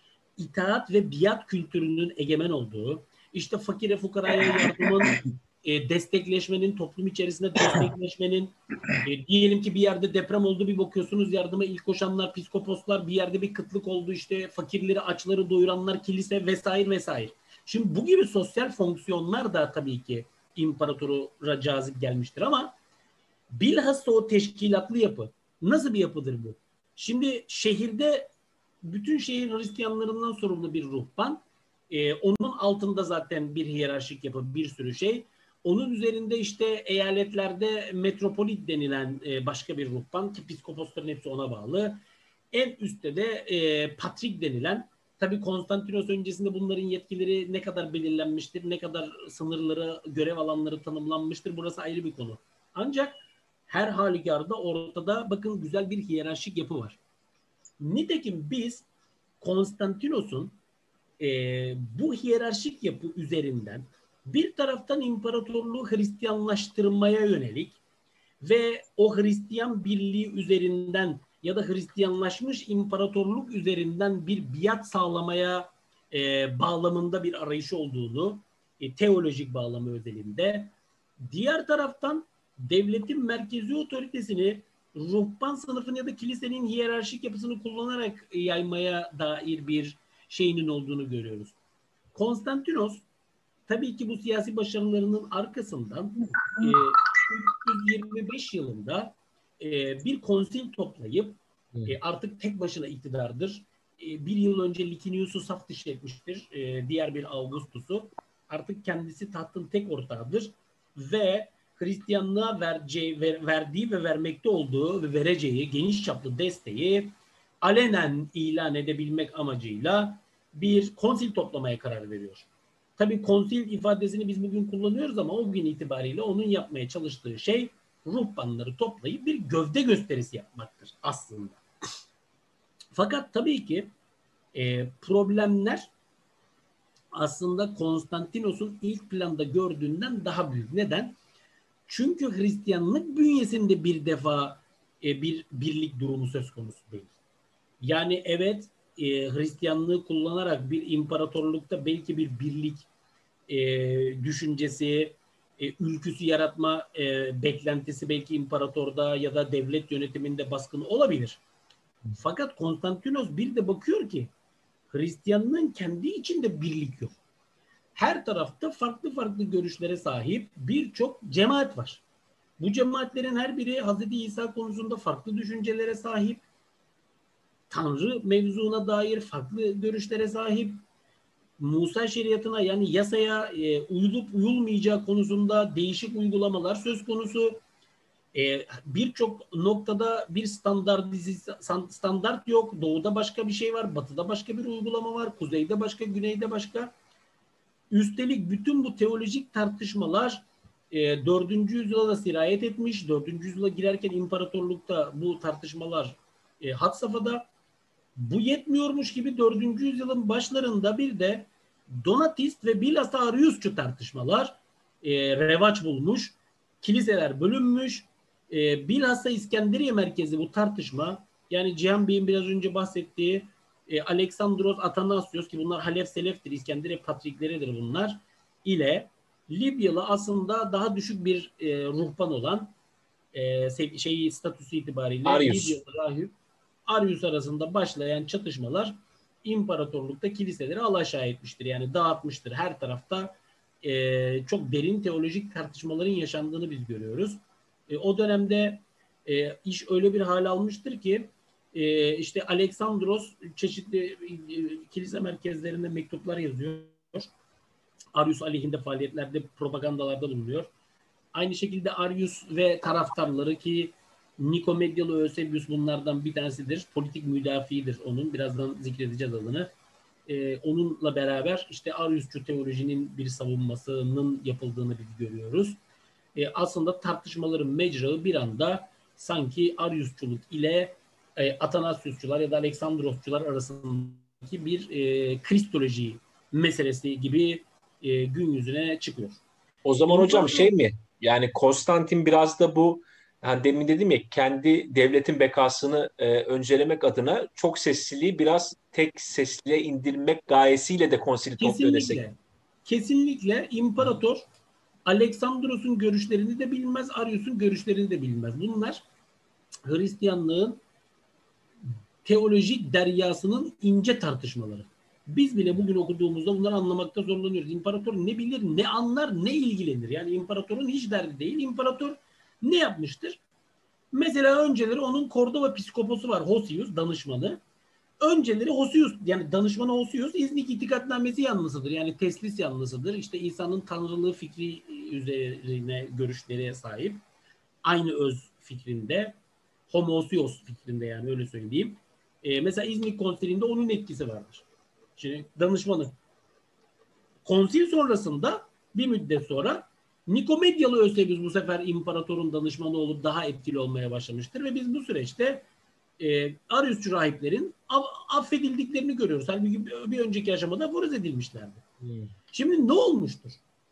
İtaat ve biat kültürünün egemen olduğu, işte fakire fukaraya yardımın, destekleşmenin, toplum içerisinde destekleşmenin, diyelim ki bir yerde deprem oldu, bir bakıyorsunuz yardıma ilk koşanlar piskoposlar, bir yerde bir kıtlık oldu, işte fakirleri, açları doyuranlar kilise vesaire vesaire. Şimdi bu gibi sosyal fonksiyonlar da tabii ki imparatora cazip gelmiştir ama bilhassa o teşkilatlı yapı nasıl bir yapıdır bu? Şimdi şehirde bütün şehir Hristiyanlarından sorumlu bir ruhban, onun altında zaten bir hiyerarşik yapı, bir sürü şey. Onun üzerinde işte eyaletlerde metropolit denilen başka bir ruhban ki piskoposların hepsi ona bağlı. En üstte de patrik denilen, tabii Konstantinos öncesinde bunların yetkileri ne kadar belirlenmiştir, ne kadar sınırları, görev alanları tanımlanmıştır, burası ayrı bir konu. Ancak her halükarda ortada bakın güzel bir hiyerarşik yapı var. Nitekim biz Konstantinos'un bu hiyerarşik yapı üzerinden bir taraftan imparatorluğu Hristiyanlaştırmaya yönelik ve o Hristiyan birliği üzerinden ya da Hristiyanlaşmış imparatorluk üzerinden bir biat sağlamaya bağlamında bir arayışı olduğunu, teolojik bağlamı özelinde. Diğer taraftan devletin merkezi otoritesini ruhban sınıfını ya da kilisenin hiyerarşik yapısını kullanarak yaymaya dair bir şeyinin olduğunu görüyoruz. Konstantinos tabii ki bu siyasi başarılarının arkasından 325 yılında bir konsil toplayıp artık tek başına iktidardır. Bir yıl önce Licinius'u saf dışı etmiştir. Diğer bir Augustus'u. Artık kendisi tahtın tek ortağıdır ve Hristiyanlığa verdiği ve vermekte olduğu ve vereceği geniş çaplı desteği alenen ilan edebilmek amacıyla bir konsil toplamaya karar veriyor. Tabii konsil ifadesini biz bugün kullanıyoruz ama o gün itibariyle onun yapmaya çalıştığı şey ruhbanları toplayıp bir gövde gösterisi yapmaktır aslında. Fakat tabii ki problemler aslında Konstantinos'un ilk planda gördüğünden daha büyük. Neden? Çünkü Hristiyanlık bünyesinde bir defa bir birlik durumu söz konusu değil. Yani evet Hristiyanlığı kullanarak bir imparatorlukta belki bir birlik düşüncesi, ülküsü yaratma beklentisi belki imparatorda ya da devlet yönetiminde baskın olabilir. Fakat Konstantinos bir de bakıyor ki Hristiyanlığın kendi içinde birlik yok. Her tarafta farklı farklı görüşlere sahip birçok cemaat var. Bu cemaatlerin her biri Hz. İsa konusunda farklı düşüncelere sahip, Tanrı mevzuna dair farklı görüşlere sahip, Musa şeriatına yani yasaya uyulup uyulmayacağı konusunda değişik uygulamalar söz konusu. Birçok noktada bir standart yok. Doğuda başka bir şey var, batıda başka bir uygulama var, kuzeyde başka, güneyde başka. Üstelik bütün bu teolojik tartışmalar 4. yüzyıla da sirayet etmiş. 4. yüzyıla girerken imparatorlukta bu tartışmalar had safhada. Bu yetmiyormuş gibi 4. yüzyılın başlarında bir de Donatist ve bilhassa Ariusçu tartışmalar revaç bulmuş. Kiliseler bölünmüş. Bilhassa İskenderiye merkezi bu tartışma, yani Cihan Bey'in biraz önce bahsettiği Aleksandros Atanasios, ki bunlar Halef Selef'tir, İskenderiye patrikleridir bunlar, ile Libyalı aslında daha düşük bir ruhban olan statüsü itibariyle Arius. Libyalı rahip Arius arasında başlayan çatışmalar imparatorlukta kiliseleri alaşağı etmiştir. Yani dağıtmıştır. Her tarafta çok derin teolojik tartışmaların yaşandığını biz görüyoruz. O dönemde iş öyle bir hal almıştır ki işte Aleksandros çeşitli kilise merkezlerinde mektuplar yazıyor. Arius aleyhinde faaliyetlerde, propagandalarda bulunuyor. Aynı şekilde Arius ve taraftarları, ki Nikomedyalı Eusebius bunlardan bir tanesidir. Politik müdafiidir onun. Birazdan zikredeceğiz adını. Onunla beraber işte Ariusçu teolojinin bir savunmasının yapıldığını biz görüyoruz. Aslında tartışmaların mecrağı bir anda sanki Ariusçuluk ile Atanasiusçular ya da Aleksandrosçular arasındaki bir kristoloji meselesi gibi gün yüzüne çıkıyor. O zaman hocam şey mi? Yani Konstantin biraz da bu, yani demin dedim ya, kendi devletin bekasını öncelemek adına çok sesliliği biraz tek sesliye indirmek gayesiyle de konsili topluyor desek. Kesinlikle imparator Aleksandros'un görüşlerini de bilmez, Arius'un görüşlerini de bilmez. Bunlar Hristiyanlığın teolojik deryasının ince tartışmaları. Biz bile bugün okuduğumuzda bunları anlamakta zorlanıyoruz. İmparator ne bilir, ne anlar, ne ilgilenir. Yani imparatorun hiç derdi değil. İmparator ne yapmıştır? Mesela önceleri onun Kordova psikoposu var, Hosius, danışmanı. Önceleri Hosius, yani danışmanı Hosius, İznik itikadnamesi yanlısıdır. Yani teslis yanlısıdır. İşte İsa'nın tanrılığı fikri üzerine görüşlere sahip. Aynı öz fikrinde. Homousios fikrinde, yani öyle söyleyeyim. Mesela İznik konsilinde onun etkisi vardır. Şimdi danışmanı. Konsil sonrasında bir müddet sonra Nikomedyalı Eusebius bu sefer imparatorun danışmanı olup daha etkili olmaya başlamıştır ve biz bu süreçte Ariusçu rahiplerin affedildiklerini görüyoruz. Halbuki bir önceki aşamada aforoz edilmişlerdi. Şimdi ne olmuştur?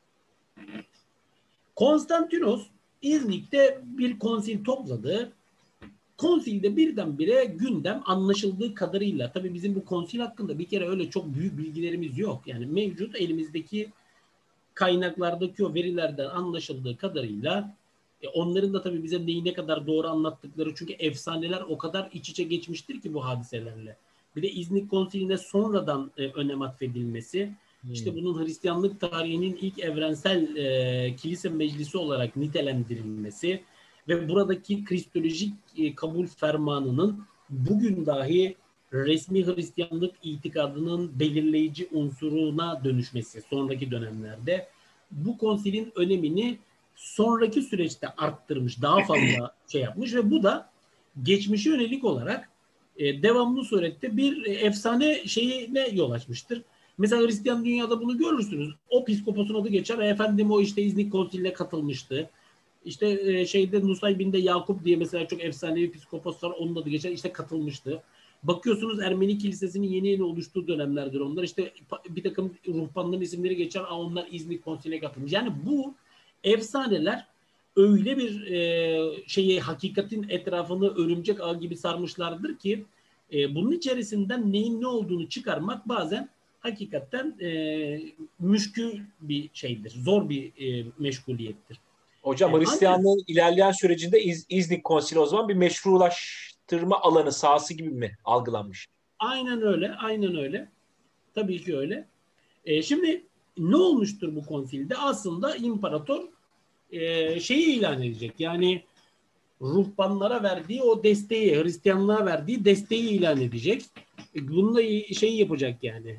Konstantinos İznik'te bir konsil topladı. Konsilde birdenbire gündem anlaşıldığı kadarıyla, tabii bizim bu konsil hakkında bir kere öyle çok büyük bilgilerimiz yok. Yani mevcut elimizdeki kaynaklardaki o verilerden anlaşıldığı kadarıyla onların da tabii bize neyi ne kadar doğru anlattıkları, çünkü efsaneler o kadar iç içe geçmiştir ki bu hadiselerle. Bir de İznik Konsili'ne sonradan önem atfedilmesi, işte bunun Hristiyanlık tarihinin ilk evrensel kilise meclisi olarak nitelendirilmesi ve buradaki kristolojik kabul fermanının bugün dahi resmi Hristiyanlık itikadının belirleyici unsuruna dönüşmesi sonraki dönemlerde bu konsilin önemini sonraki süreçte arttırmış, daha fazla şey yapmış ve bu da geçmişe yönelik olarak devamlı surette bir efsane şeyine yol açmıştır. Mesela Hristiyan dünyada bunu görürsünüz. O piskoposun adı geçer. Efendim o işte İznik konsiline katılmıştı. İşte Nusaybin'de Yakup diye mesela çok efsanevi piskopos var. Onun adı geçer. İşte katılmıştı. Bakıyorsunuz Ermeni kilisesinin yeni oluştuğu dönemlerdir onlar. İşte bir takım ruhbanların isimleri geçer. Onlar İznik konsiline katılmış. Yani bu efsaneler öyle bir hakikatin etrafını örümcek ağı gibi sarmışlardır ki Bunun içerisinden neyin ne olduğunu çıkarmak bazen hakikaten müşkül bir şeydir. Zor bir meşguliyettir. Hocam Hristiyanlığın ilerleyen sürecinde İznik Konsili o zaman bir meşrulaştırma alanı, sahası gibi mi algılanmış? Aynen öyle, aynen öyle. Tabii ki öyle. Şimdi ne olmuştur bu konsilde? Aslında imparator şeyi ilan edecek. Yani ruhbanlara verdiği o desteği, Hristiyanlığa verdiği desteği ilan edecek. Bununla şey yapacak yani.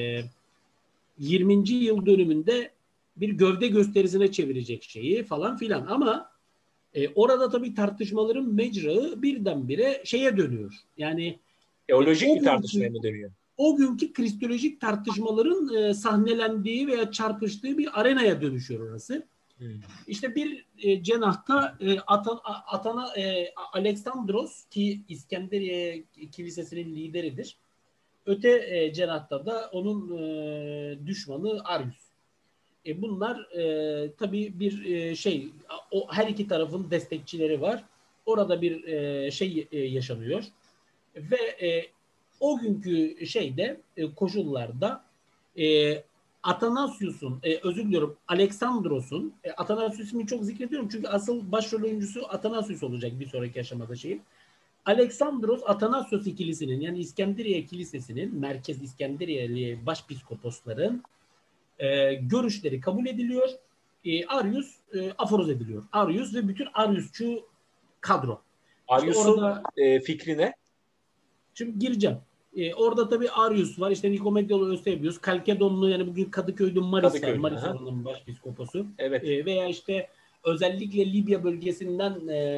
20. yıl dönümünde bir gövde gösterisine çevirecek şeyi falan filan. Ama orada tabii tartışmaların mecrağı birdenbire şeye dönüyor. Yani Teolojik bir tartışmaya mı dönüyor? O günkü kristolojik tartışmaların sahnelendiği veya çarpıştığı bir arenaya dönüşüyor orası. İşte bir cenahta Aleksandros ki İskenderiye Kilisesi'nin lideridir. Öte cenahta da onun düşmanı Arius. Bunlar tabii bir her iki tarafın destekçileri var. Orada bir şey yaşanıyor. Ve o günkü koşullarda Athanasius'un, özür diliyorum, Aleksandros'un, Athanasius'u çok zikrediyorum çünkü asıl başrol oyuncusu Athanasius olacak bir sonraki aşamada şeyin. Aleksandros Athanasios ikilisinin yani İskenderiye Kilisesi'nin merkez İskenderiyeli başpiskoposların görüşleri kabul ediliyor. Arius aforoz ediliyor. Arius ve bütün Ariusçu kadro. Arius'un fikri ne? Şimdi gireceğim. Orada tabii Arius var. İşte Nikomedyalı Eusebius, Kalkedonlu yani bugün Kadıköy'de Maris var. Maris oranın başpiskoposu. Evet. Veya işte özellikle Libya bölgesinden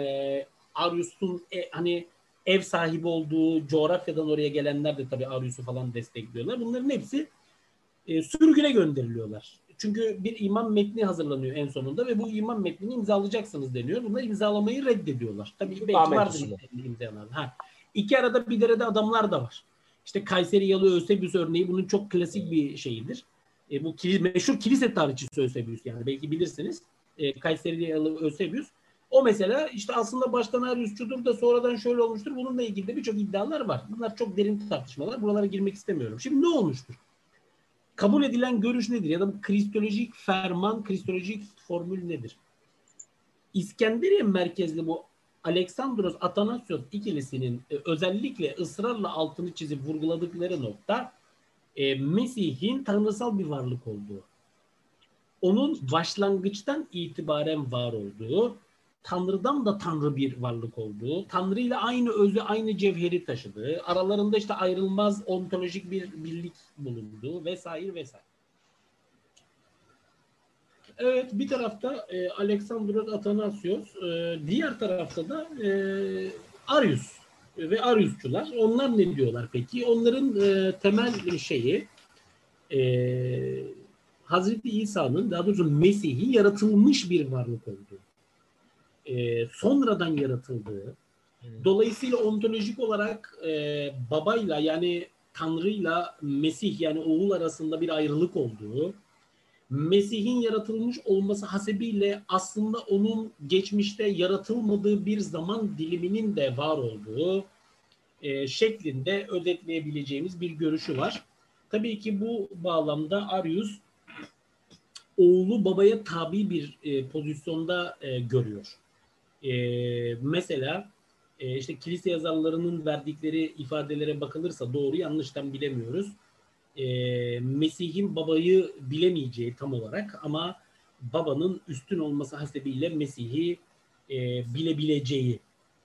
Arius'un hani ev sahibi olduğu coğrafyadan oraya gelenler de tabii Arius'u falan destekliyorlar. Bunların hepsi sürgüne gönderiliyorlar. Çünkü bir imam metni hazırlanıyor en sonunda ve bu imam metnini imzalayacaksınız deniyor. Bunlar imzalamayı reddediyorlar. Tabii belki vardır imzalanan. İki arada bir derede adamlar da var. İşte Kayseri Yalı Eusebius örneği bunun çok klasik bir şeyidir. Bu meşhur kilise tarihçisi Eusebius yani belki bilirsiniz. Kayseri Yalı Eusebius. O mesela işte aslında baştan Ariusçudur da sonradan şöyle olmuştur. Bununla ilgili de birçok iddialar var. Bunlar çok derin tartışmalar. Buralara girmek istemiyorum. Şimdi ne olmuştur? Kabul edilen görüş nedir? Ya da bu kristolojik ferman, kristolojik formül nedir? İskenderiye merkezli bu Aleksandros Athanasios ikilisinin özellikle ısrarla altını çizip vurguladıkları nokta Mesih'in tanrısal bir varlık olduğu. Onun başlangıçtan itibaren var olduğu, Tanrı'dan da Tanrı bir varlık olduğu, Tanrı ile aynı özü, aynı cevheri taşıdığı, aralarında işte ayrılmaz ontolojik bir birlik bulunduğu vesaire vesaire. Evet, bir tarafta Aleksandros Athanasios, diğer tarafta da Arius ve Ariusçular. Onlar ne diyorlar peki? Onların temel şeyi Hazreti İsa'nın, daha doğrusu Mesih'in yaratılmış bir varlık olduğu. Sonradan yaratıldığı, dolayısıyla ontolojik olarak babayla yani Tanrı'yla Mesih yani oğul arasında bir ayrılık olduğu, Mesih'in yaratılmış olması hasebiyle aslında onun geçmişte yaratılmadığı bir zaman diliminin de var olduğu şeklinde özetleyebileceğimiz bir görüşü var. Tabii ki bu bağlamda Arius oğlu babaya tabi bir pozisyonda görüyor. Mesela işte kilise yazarlarının verdikleri ifadelere bakılırsa doğru yanlıştan bilemiyoruz. Mesih'in babayı bilemeyeceği tam olarak ama babanın üstün olması hasebiyle Mesih'i bilebileceği,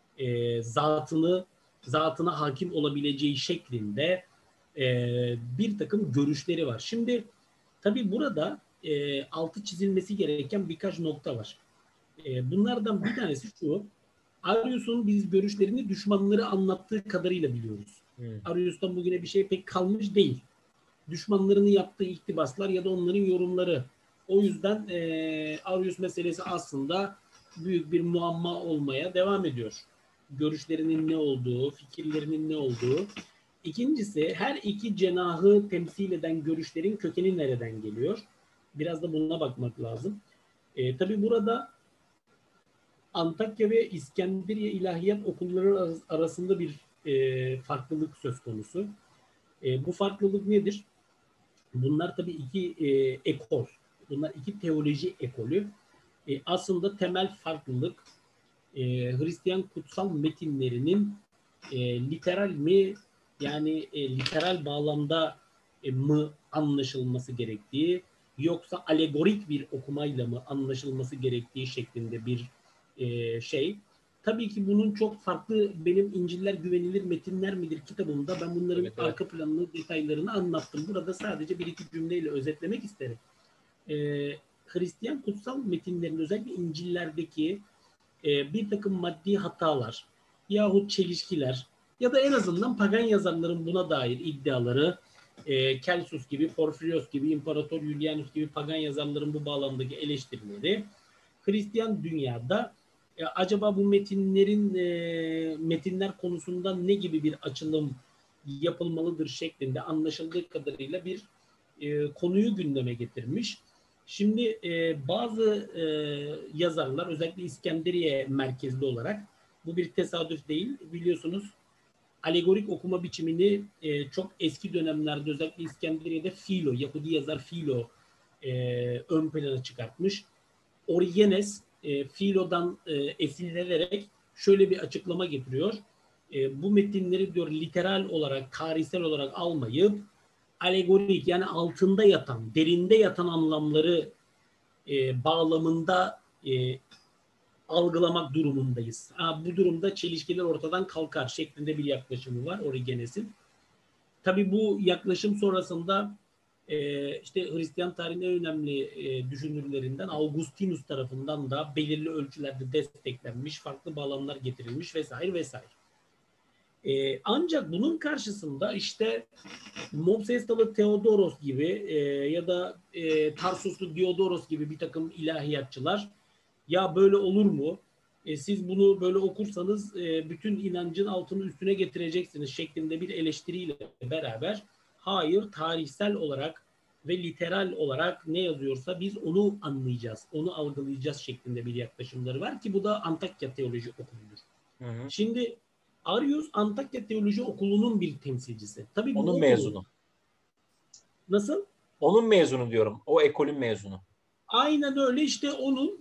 zatına hakim olabileceği şeklinde bir takım görüşleri var. Şimdi tabii burada altı çizilmesi gereken birkaç nokta var. Bunlardan bir tanesi şu: Arius'un biz görüşlerini düşmanları anlattığı kadarıyla biliyoruz. Arius'tan bugüne bir şey pek kalmış değil. Düşmanlarının yaptığı iktibaslar ya da onların yorumları. O yüzden Arius meselesi aslında büyük bir muamma olmaya devam ediyor. Görüşlerinin ne olduğu, fikirlerinin ne olduğu. İkincisi, her iki cenahı temsil eden görüşlerin kökeni nereden geliyor? Biraz da buna bakmak lazım. Tabii burada Antakya ve İskenderiye İlahiyat Okulları arasında bir farklılık söz konusu. Bu farklılık nedir? Bunlar tabii iki ekol. Bunlar iki teoloji ekolü. Aslında temel farklılık Hristiyan kutsal metinlerinin literal mi, yani literal bağlamda mı anlaşılması gerektiği, yoksa alegorik bir okumayla mı anlaşılması gerektiği şeklinde bir şey. Tabii ki bunun çok farklı, benim İnciller Güvenilir Metinler midir kitabımda ben bunların arka planını, detaylarını anlattım. Burada sadece bir iki cümleyle özetlemek isterim. Hristiyan kutsal metinlerin, özellikle İncil'lerdeki bir takım maddi hatalar yahut çelişkiler ya da en azından pagan yazarların buna dair iddiaları, Celsus gibi, Porfirios gibi, İmparator Julianus gibi pagan yazarların bu bağlamdaki eleştirileri Hristiyan dünyada acaba bu metinler konusunda ne gibi bir açılım yapılmalıdır şeklinde anlaşıldığı kadarıyla bir konuyu gündeme getirmiş. Şimdi bazı yazarlar, özellikle İskenderiye merkezli olarak, bu bir tesadüf değil, biliyorsunuz alegorik okuma biçimini çok eski dönemlerde özellikle İskenderiye'de Philo, Yahudi yazar Philo ön plana çıkartmış. Origenes Philo'dan esinlenerek şöyle bir açıklama getiriyor. Bu metinleri diyor literal olarak, tarihsel olarak almayıp alegorik, yani altında yatan, derinde yatan anlamları bağlamında algılamak durumundayız. Bu durumda çelişkiler ortadan kalkar şeklinde bir yaklaşımı var Origenes'in. Tabii bu yaklaşım sonrasında işte Hristiyan tarihin en önemli düşünürlerinden Augustinus tarafından da belirli ölçülerde desteklenmiş, farklı bağlamlar getirilmiş vesaire vesaire. Ancak bunun karşısında işte Mopsestalı Theodoros gibi ya da Tarsuslu Diodoros gibi bir takım ilahiyatçılar, ya böyle olur mu? Siz bunu böyle okursanız bütün inancın altını üstüne getireceksiniz şeklinde bir eleştiriyle beraber, hayır, tarihsel olarak ve literal olarak ne yazıyorsa biz onu anlayacağız, onu algılayacağız şeklinde bir yaklaşımları var ki bu da Antakya Teoloji Okulu'dur. Hı hı. Şimdi Arius Antakya Teoloji Okulu'nun bir temsilcisi. Tabii onun mezunu. Nasıl? Onun mezunu diyorum. O ekolün mezunu. Aynen öyle, işte onun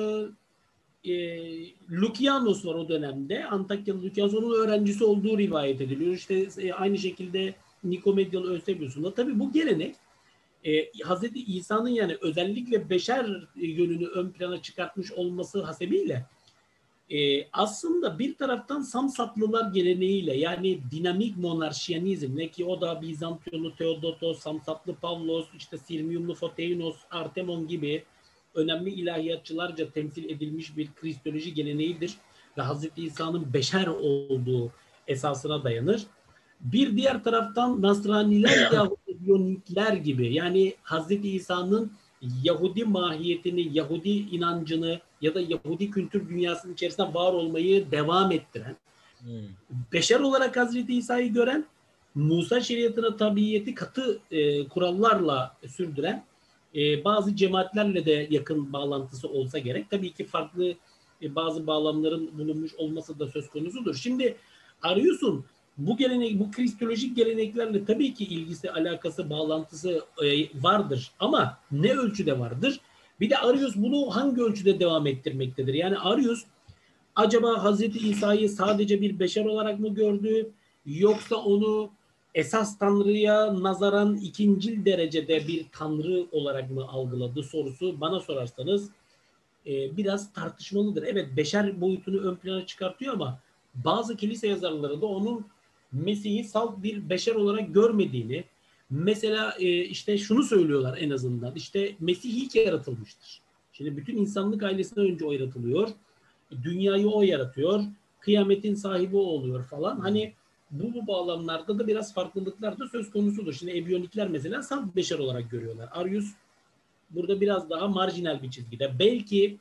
Lukianos var o dönemde. Antakyalı Lukianos, onun öğrencisi olduğu rivayet ediliyor. İşte aynı şekilde Nikomedyalı Eusebius'un da. Tabii bu gelenek Hazreti İsa'nın yani özellikle beşer yönünü ön plana çıkartmış olması hasebiyle aslında bir taraftan Samsatlılar geleneğiyle, yani dinamik monarşiyanizmle, ki o da Bizantiyonlu Theodotos, Samsatlı Pavlos, işte Sirmiumlu Photeinos, Artemon gibi önemli ilahiyatçılarca temsil edilmiş bir kristoloji geleneğidir ve Hazreti İsa'nın beşer olduğu esasına dayanır. Bir diğer taraftan Nasraniler yahut Ebiyonikler gibi, yani Hazreti İsa'nın Yahudi mahiyetini, Yahudi inancını ya da Yahudi kültür dünyasının içerisinde var olmayı devam ettiren, beşer olarak Hazreti İsa'yı gören, Musa şeriatına tabiyeti katı kurallarla sürdüren bazı cemaatlerle de yakın bağlantısı olsa gerek. Tabii ki farklı bazı bağlamların bulunmuş olması da söz konusudur. Şimdi Arius'un bu gelenek, bu kristolojik geleneklerle tabii ki ilgisi, alakası, bağlantısı vardır. Ama ne ölçüde vardır? Bir de Arius bunu hangi ölçüde devam ettirmektedir? Yani Arius acaba Hazreti İsa'yı sadece bir beşer olarak mı gördü? Yoksa onu esas Tanrı'ya nazaran ikincil derecede bir Tanrı olarak mı algıladı sorusu, bana sorarsanız biraz tartışmalıdır. Evet, beşer boyutunu ön plana çıkartıyor ama bazı kilise yazarları da onun Mesih'i salt bir beşer olarak görmediğini, mesela işte şunu söylüyorlar en azından, işte Mesih ilk yaratılmıştır. Şimdi bütün insanlık ailesinden önce o yaratılıyor. Dünyayı o yaratıyor. Kıyametin sahibi o oluyor falan. Hani bu bağlamlarda da biraz farklılıklar da söz konusudur. Şimdi Ebiyonikler mesela salt beşer olarak görüyorlar. Arius burada biraz daha marjinal bir çizgide. Belki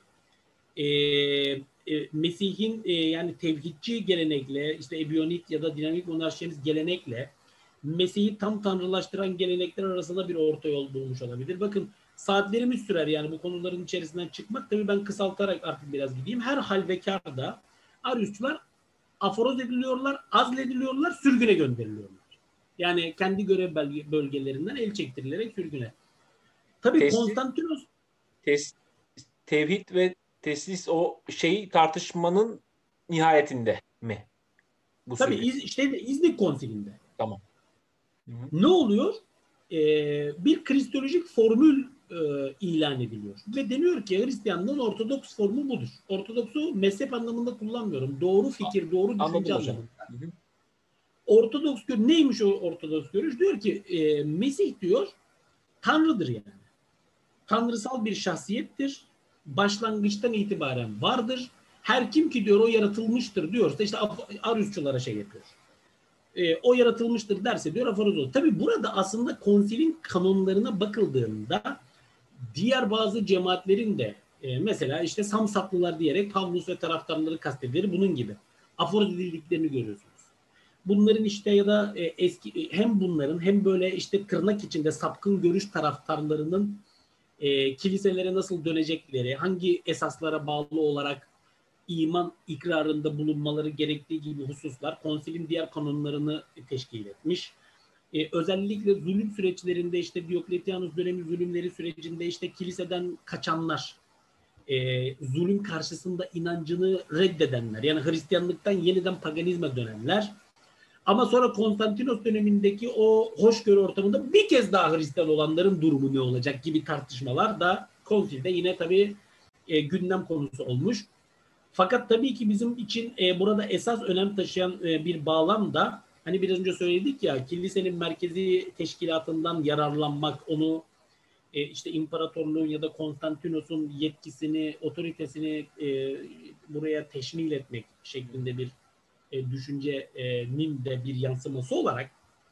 Mesih'in yani tevhidçi gelenekle, işte Ebiyonit ya da dinamik monarşiyeniz gelenekle Mesih'i tam tanrılaştıran gelenekler arasında bir orta yol bulmuş olabilir. Bakın, saatlerimiz sürer yani bu konuların içerisinden çıkmak. Tabii ben kısaltarak artık biraz gideyim. Her halvekarda Ariusçular aforoz ediliyorlar, azlediliyorlar, sürgüne gönderiliyorlar. Yani kendi görev bölgelerinden el çektirilerek sürgüne. Tabii Konstantinos tevhid ve teslis o tartışmanın nihayetinde mi? Bu tabii sürgün. İznik Konsili'nde. Tamam. Hı-hı. Ne oluyor? Bir kristolojik formül ilan ediliyor. Ve deniyor ki Hristiyanlığın Ortodoks formu budur. Ortodoksu mezhep anlamında kullanmıyorum. Doğru fikir, doğru düşünce anlamında. Ortodoks neymiş o Ortodoks görüş? Diyor ki Mesih diyor Tanrı'dır yani. Tanrısal bir şahsiyettir. Başlangıçtan itibaren vardır. Her kim ki diyor o yaratılmıştır diyorsa işte Ariusçulara yapıyor. O yaratılmıştır derse diyor aforoz olur. Tabi burada aslında konsilin kanunlarına bakıldığında diğer bazı cemaatlerin de mesela işte Samsaklılar diyerek Pavlus ve taraftarları kastedilir bunun gibi aforoz edildiklerini görüyorsunuz. Bunların işte ya da eski hem bunların hem böyle işte tırnak içinde sapkın görüş taraftarlarının kiliselere nasıl dönecekleri, hangi esaslara bağlı olarak iman ikrarında bulunmaları gerektiği gibi hususlar konsilin diğer kanunlarını teşkil etmiş. Özellikle zulüm süreçlerinde işte Diokletianus dönemi zulümleri sürecinde işte kiliseden kaçanlar, zulüm karşısında inancını reddedenler, yani Hristiyanlıktan yeniden paganizme dönenler, ama sonra Konstantinos dönemindeki o hoşgörü ortamında bir kez daha Hristiyan olanların durumu ne olacak gibi tartışmalar da konsilde yine tabii gündem konusu olmuş. Fakat tabii ki bizim için burada esas önem taşıyan bir bağlam da hani biraz önce söyledik ya, kilisenin merkezi teşkilatından yararlanmak, onu işte imparatorluğun ya da Konstantinos'un yetkisini, otoritesini buraya teşmil etmek şeklinde bir düşüncenin de bir yansıması olarak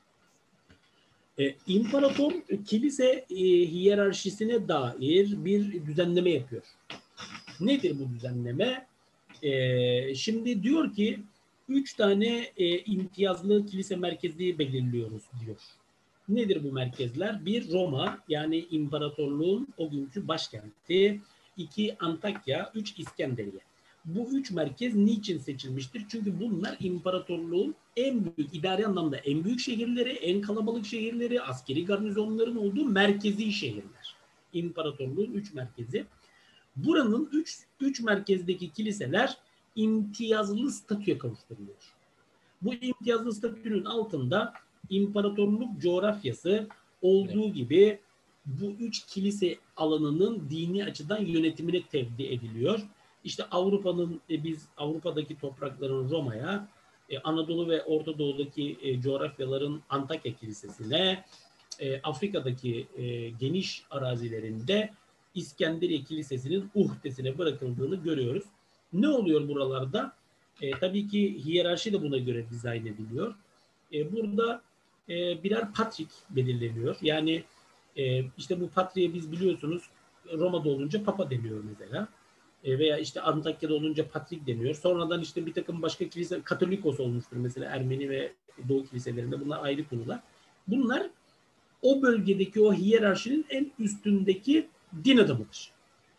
imparator kilise hiyerarşisine dair bir düzenleme yapıyor. Nedir bu düzenleme? Şimdi diyor ki 3 tane imtiyazlı kilise merkezi belirliyoruz diyor. Nedir bu merkezler? 1 Roma, yani imparatorluğun o günkü başkenti. 2 Antakya, 3 İskenderiye. Bu 3 merkez niçin seçilmiştir? Çünkü bunlar imparatorluğun en büyük, idari anlamda en büyük şehirleri, en kalabalık şehirleri, askeri garnizonların olduğu merkezi şehirler. İmparatorluğun 3 merkezi. Buranın 3 merkezdeki kiliseler imtiyazlı statüye kavuşturuluyor. Bu imtiyazlı statünün altında imparatorluk coğrafyası olduğu gibi bu 3 kilise alanının dini açıdan yönetimine tevdi ediliyor. İşte biz Avrupa'daki toprakların Roma'ya, Anadolu ve Orta Doğu'daki coğrafyaların Antakya Kilisesi'ne, Afrika'daki geniş arazilerinde İskenderiye Kilisesi'nin uhdesine bırakıldığını görüyoruz. Ne oluyor buralarda? Tabii ki hiyerarşi de buna göre dizayn ediliyor. Burada birer patrik belirleniyor. Yani işte bu patriğe biz biliyorsunuz Roma'da olunca papa deniyor mesela. Veya işte Antakya'da olunca patrik deniyor. Sonradan işte bir takım başka kilise, Katolikos olmuştur mesela Ermeni ve Doğu kiliselerinde. Bunlar ayrı konular. Bunlar o bölgedeki o hiyerarşinin en üstündeki din adamıdır.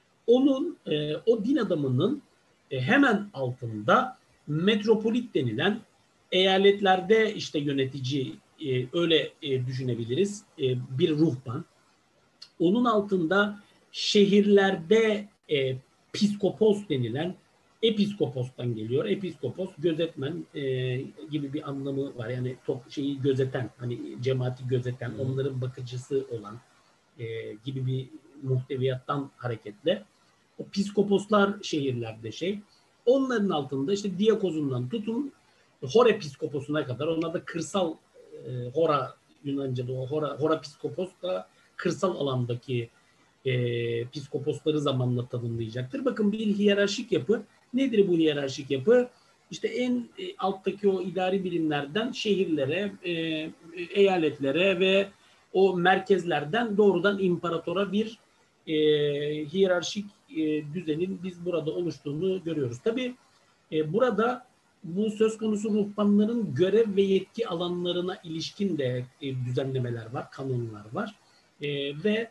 O din adamının hemen altında metropolit denilen, eyaletlerde işte yönetici, öyle düşünebiliriz, bir ruhban. Onun altında şehirlerde piskopos denilen, episkopostan geliyor. Episkopos gözetmen gibi bir anlamı var. Yani şeyi gözeten, hani cemaati gözeten, onların bakıcısı olan gibi bir muhteviyattan hareketle o piskoposlar şehirlerde onların altında işte diyakozundan tutun hora piskoposuna kadar, onlar da kırsal hora, Yunanca'da o hora piskopos da kırsal alandaki piskoposları zamanla tanımlayacaktır. Bakın bir hiyerarşik yapı. Nedir bu hiyerarşik yapı? İşte en alttaki o idari birimlerden şehirlere, eyaletlere ve o merkezlerden doğrudan imparatora bir hiyerarşik düzenin biz burada oluştuğunu görüyoruz. Tabii burada bu söz konusu ruhbanların görev ve yetki alanlarına ilişkin de düzenlemeler var, kanunlar var. Ve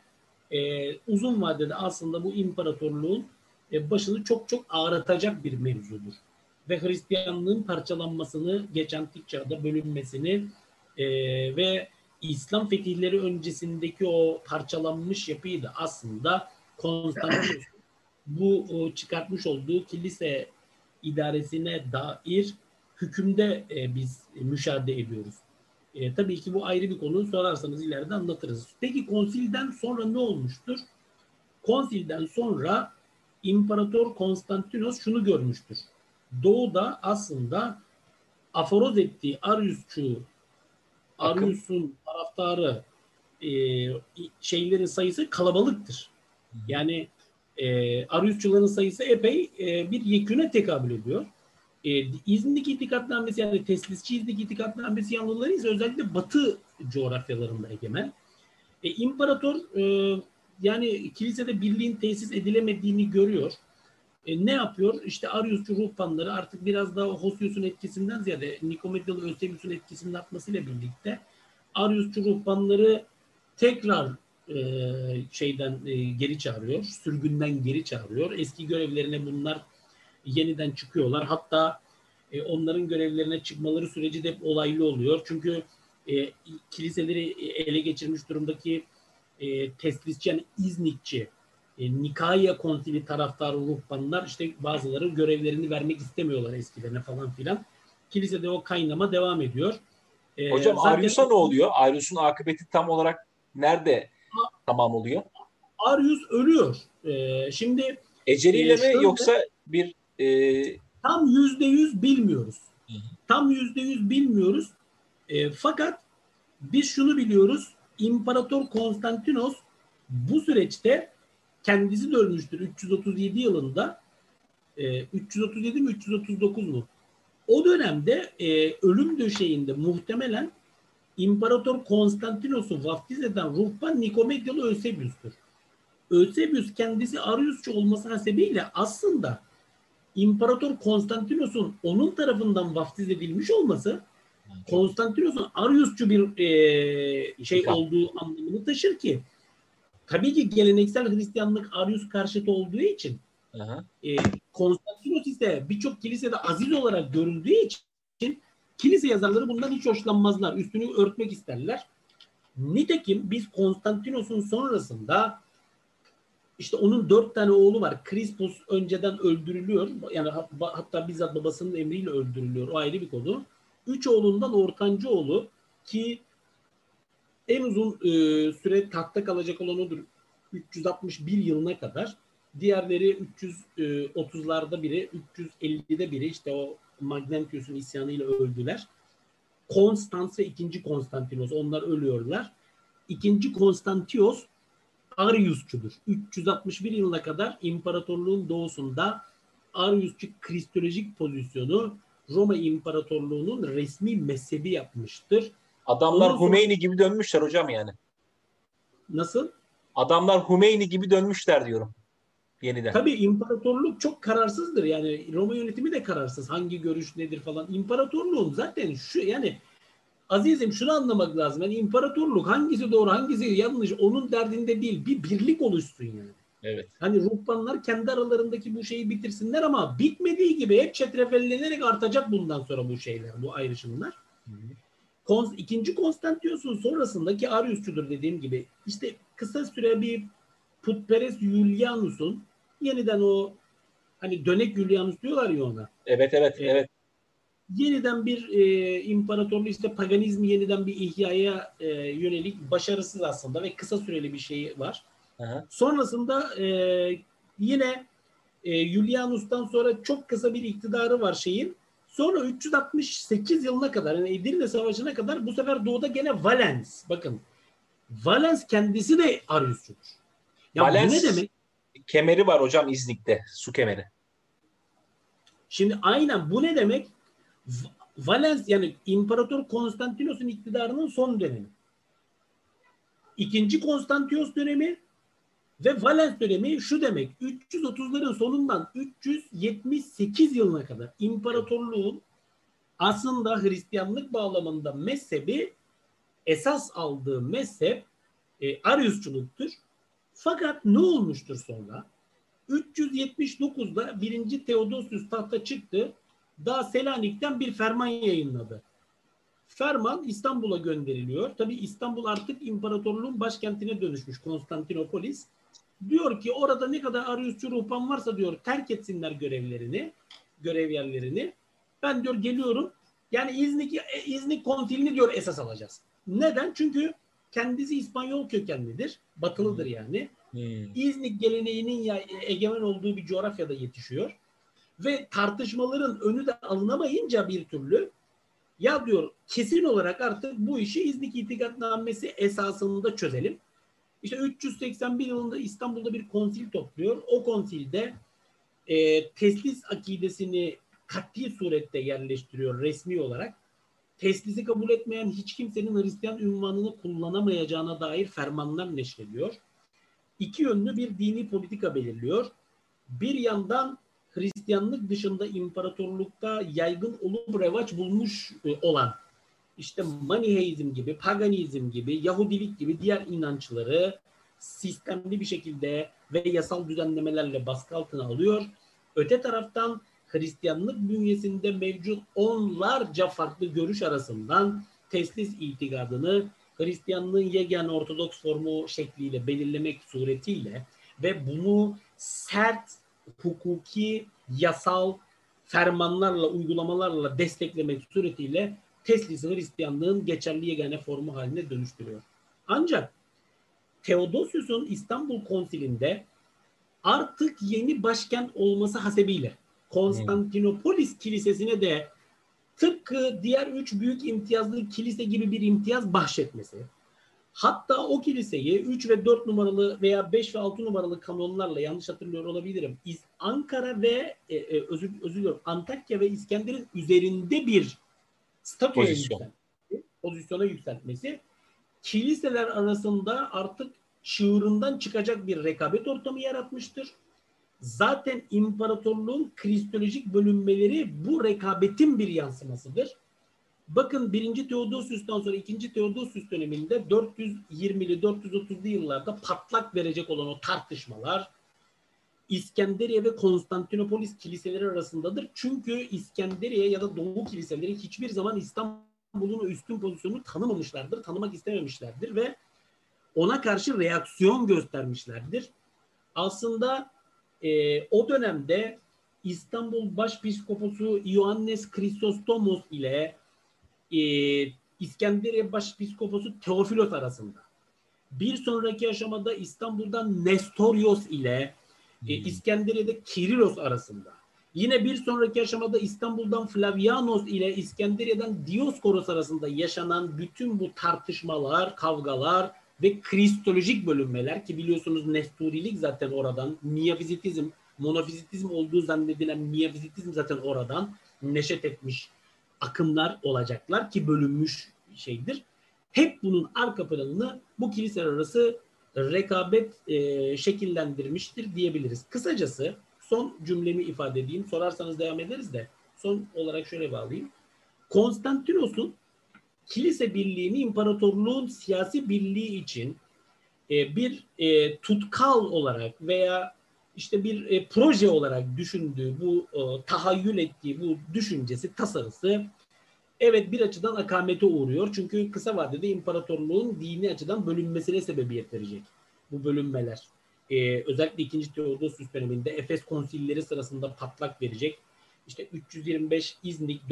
uzun vadede aslında bu imparatorluğun başını çok çok ağrıtacak bir mevzudur. ve Hristiyanlığın parçalanmasını, geç antik çağda bölünmesini ve İslam fetihleri öncesindeki o parçalanmış yapıyı da aslında Konstantinos bu çıkartmış olduğu kilise idaresine dair hükümde biz müşahede ediyoruz. Tabii ki bu ayrı bir konu. Sorarsanız ileride anlatırız. Peki konsilden sonra ne olmuştur? Konsilden sonra İmparator Konstantinos şunu görmüştür. Doğu'da aslında aforoz ettiği Arius'un taraftarı şeylerin sayısı kalabalıktır. Yani Ariusçuların sayısı epey bir yeküne tekabül ediyor. İznik itikadnamesi yani Teslisçi İznik itikadnamesi yanlıları ise özellikle Batı coğrafyalarında egemen. İmparator yani kilisede birliğin tesis edilemediğini görüyor. Ne yapıyor? İşte Ariusçu ruhbanları artık biraz daha Hosius'un etkisinden ziyade Nikomedyalı Eusebius'un etkisinin artmasıyla birlikte Ariusçu ruhbanları tekrar geri çağırıyor. Sürgünden geri çağırıyor. Eski görevlerine bunlar yeniden çıkıyorlar. Hatta onların görevlerine çıkmaları süreci de hep olaylı oluyor. Çünkü kiliseleri ele geçirmiş durumdaki Teslisçi yani İznikçi Nikaya konsili taraftarı ruhbanlar işte bazıları görevlerini vermek istemiyorlar eskilerine falan filan. Kilisede o kaynama devam ediyor. Hocam Arius'a ne oluyor? Arius'un akıbeti tam olarak nerede tamam oluyor? Arius ölüyor. Şimdi eceliyle mi yoksa bir tam %100 bilmiyoruz. Tam %100 bilmiyoruz. Fakat biz şunu biliyoruz. İmparator Konstantinos bu süreçte kendisi de ölmüştür 337 yılında. 337 mi 339 mu? O dönemde ölüm döşeğinde muhtemelen İmparator Konstantinos'u vaftiz eden ruhban Nikomedyalı Eusebius'tur. Eusebius kendisi Ariusçu olması hasebiyle aslında İmparator Konstantinos'un onun tarafından vaftiz edilmiş olması Konstantinos'un Ariusçu bir olduğu anlamını taşır ki tabii ki geleneksel Hristiyanlık Arius karşıtı olduğu için Konstantinos ise birçok kilisede aziz olarak görüldüğü için kilise yazarları bundan hiç hoşlanmazlar. Üstünü örtmek isterler. Nitekim biz Konstantinos'un sonrasında işte onun 4 tane oğlu var. Krispus önceden öldürülüyor. Yani hatta bizzat babasının emriyle öldürülüyor. O ayrı bir konu. 3 oğlundan ortancı oğlu ki en uzun süre tahtta kalacak olan odur. 361 yılına kadar. Diğerleri 330'larda biri, 350'de biri işte o Magnentius'un isyanıyla öldüler. Konstans ve 2. Konstantinos onlar ölüyorlar. 2. Konstantios Ariusçudur. 361 yılına kadar imparatorluğun doğusunda Ariusçu kristolojik pozisyonu Roma İmparatorluğu'nun resmi mezhebi yapmıştır. Adamlar Hümeyni gibi dönmüşler hocam yani. Nasıl? Adamlar Hümeyni gibi dönmüşler diyorum yeniden. Tabii imparatorluk çok kararsızdır. Yani Roma yönetimi de kararsız. Hangi görüş nedir falan. İmparatorluğun zaten şu yani azizim şunu anlamak lazım. Yani imparatorluk hangisi doğru hangisi yanlış onun derdinde değil. Bir birlik oluşsun yani. Evet. Hani ruhbanlar kendi aralarındaki bu şeyi bitirsinler ama bitmediği gibi hep çetrefellenerek artacak bundan sonra bu şeyler, bu ayrışımlar. İkinci Konstantinos'un sonrasındaki Ariusçudur dediğim gibi. İşte kısa süre bir putperest Julianus'un yeniden o hani dönek Julianus diyorlar ya ona. Evet. Yeniden bir imparatorluğu işte paganizmi yeniden bir ihyaya yönelik başarısız aslında ve kısa süreli bir şey var. Aha. Sonrasında yine Julianus'tan sonra çok kısa bir iktidarı var şeyin. Sonra 368 yılına kadar yani Edirne Savaşı'na kadar bu sefer doğuda gene Valens. Bakın Valens kendisi de Ariusçudur. Ya Valens, bu ne demek? Kemeri var hocam İznik'te. Su kemeri. Şimdi aynen bu ne demek? Valens yani İmparator Konstantinos'un iktidarının son dönemi. 2. Konstantinos dönemi ve Valens dönemi şu demek. 330'ların sonundan 378 yılına kadar imparatorluğun aslında Hristiyanlık bağlamında mezhebi esas aldığı mezhep Ariusçuluktur. Fakat ne olmuştur sonra? 379'da 1. Theodosius tahta çıktı. daha Selanik'ten bir ferman yayınladı. Ferman İstanbul'a gönderiliyor. Tabii İstanbul artık imparatorluğun başkentine dönüşmüş, Konstantinopolis. Diyor ki orada ne kadar Ariusçu ruhban varsa diyor terk etsinler görev yerlerini. Ben diyor geliyorum. Yani İznik konsilini diyor esas alacağız. Neden? Çünkü kendisi İspanyol kökenlidir. Batılıdır yani. İznik geleneğinin egemen olduğu bir coğrafyada yetişiyor. Ve tartışmaların önü de alınamayınca bir türlü ya diyor kesin olarak artık bu işi İznik İtikadnamesi esasında çözelim. İşte 381 yılında İstanbul'da bir konsil topluyor. O konsilde teslis akidesini kat'i surette yerleştiriyor resmi olarak. Teslisi kabul etmeyen hiç kimsenin Hristiyan ünvanını kullanamayacağına dair fermanlar neşrediyor. İki yönlü bir dini politika belirliyor. Bir yandan Hristiyanlık dışında imparatorlukta yaygın olup revaç bulmuş olan işte Maniheizm gibi, Paganizm gibi, Yahudilik gibi diğer inançları sistemli bir şekilde ve yasal düzenlemelerle baskı altına alıyor. Öte taraftan Hristiyanlık bünyesinde mevcut onlarca farklı görüş arasından teslis itikadını Hristiyanlığın yegane Ortodoks formu şekliyle belirlemek suretiyle ve bunu sert hukuki, yasal fermanlarla, uygulamalarla desteklemek suretiyle teslisi Hristiyanlığın geçerli yegane formu haline dönüştürüyor. Ancak Theodosius'un İstanbul Konsili'nde artık yeni başkent olması hasebiyle Konstantinopolis Kilisesi'ne de tıpkı diğer 3 büyük imtiyazlı kilise gibi bir imtiyaz bahşetmesi, hatta o kiliseyi 3 ve 4 numaralı veya 5 ve 6 numaralı kanonlarla, yanlış hatırlıyor olabilirim, Ankara ve özür diliyorum, Antakya ve İskender'in üzerinde bir statüye pozisyona yükseltmesi, kiliseler arasında artık çığırından çıkacak bir rekabet ortamı yaratmıştır. Zaten imparatorluğun kristolojik bölünmeleri bu rekabetin bir yansımasıdır. Bakın 1. Theodosius'tan sonra 2. Theodosius döneminde 420'li 430'lu yıllarda patlak verecek olan o tartışmalar İskenderiye ve Konstantinopolis kiliseleri arasındadır. Çünkü İskenderiye ya da Doğu kiliseleri hiçbir zaman İstanbul'un üstün pozisyonunu tanımamışlardır, tanımak istememişlerdir ve ona karşı reaksiyon göstermişlerdir. Aslında o dönemde İstanbul Başpiskoposu Ioannes Chrysostomos ile İskenderiye Başpiskoposu Teofilos arasında, bir sonraki aşamada İstanbul'dan Nestorios ile İskenderiye'de Kirilos arasında, yine bir sonraki aşamada İstanbul'dan Flavianos ile İskenderiye'den Dioskoros arasında yaşanan bütün bu tartışmalar, kavgalar ve kristolojik bölünmeler, ki biliyorsunuz Nesturilik zaten oradan, miyafizitizm, monofizitizm olduğu zannedilen miyafizitizm zaten oradan neşet etmiş akımlar olacaklar ki bölünmüş şeydir. Hep bunun arka planını bu kiliseler arası rekabet şekillendirmiştir diyebiliriz. Kısacası son cümlemi ifade edeyim. Sorarsanız devam ederiz de son olarak şöyle bağlayayım. Konstantinos'un kilise birliğini imparatorluğun siyasi birliği için bir tutkal olarak veya işte bir proje olarak düşündüğü, bu tahayyül ettiği bu düşüncesi, tasarısı evet bir açıdan akamete uğruyor. Çünkü kısa vadede imparatorluğun dini açıdan bölünmesine sebebiyet verecek bu bölünmeler. Özellikle 2. Theodosius döneminde Efes konsilleri sırasında patlak verecek. İşte 325 İznik,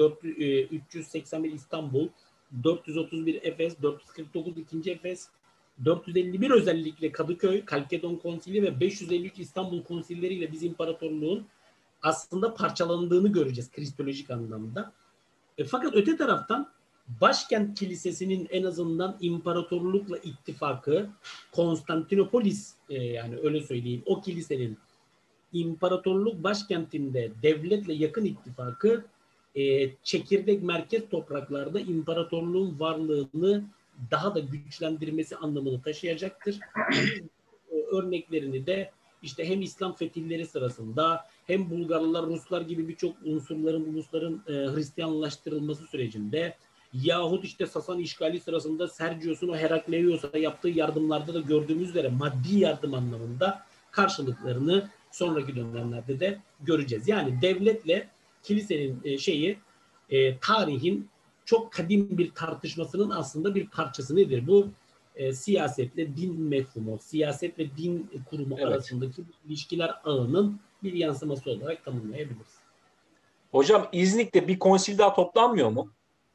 381 İstanbul, 431 Efes, 449 2. Efes, 451 özellikle Kadıköy, Kalkedon Konsili ve 553 İstanbul konsilleriyle biz imparatorluğun aslında parçalandığını göreceğiz kristolojik anlamda. Fakat öte taraftan başkent kilisesinin en azından imparatorlukla ittifakı, Konstantinopolis yani öyle söyleyeyim, o kilisenin imparatorluk başkentinde devletle yakın ittifakı çekirdek merkez topraklarda imparatorluğun varlığını daha da güçlendirmesi anlamını taşıyacaktır. Örneklerini de işte hem İslam fetihleri sırasında hem Bulgarlar, Ruslar gibi birçok ulusların Hristiyanlaştırılması sürecinde yahut işte Sasan işgali sırasında Sergios'un o Herakleios'a yaptığı yardımlarda da gördüğümüz üzere maddi yardım anlamında karşılıklarını sonraki dönemlerde de göreceğiz. Yani devletle kilisenin tarihin çok kadim bir tartışmasının aslında bir parçası nedir? Bu siyasetle din mefhumu, siyaset ve din kurumu arasındaki ilişkiler ağının bir yansıması olarak tanımlayabiliriz. Hocam İznik'te bir konsil daha toplanmıyor mu?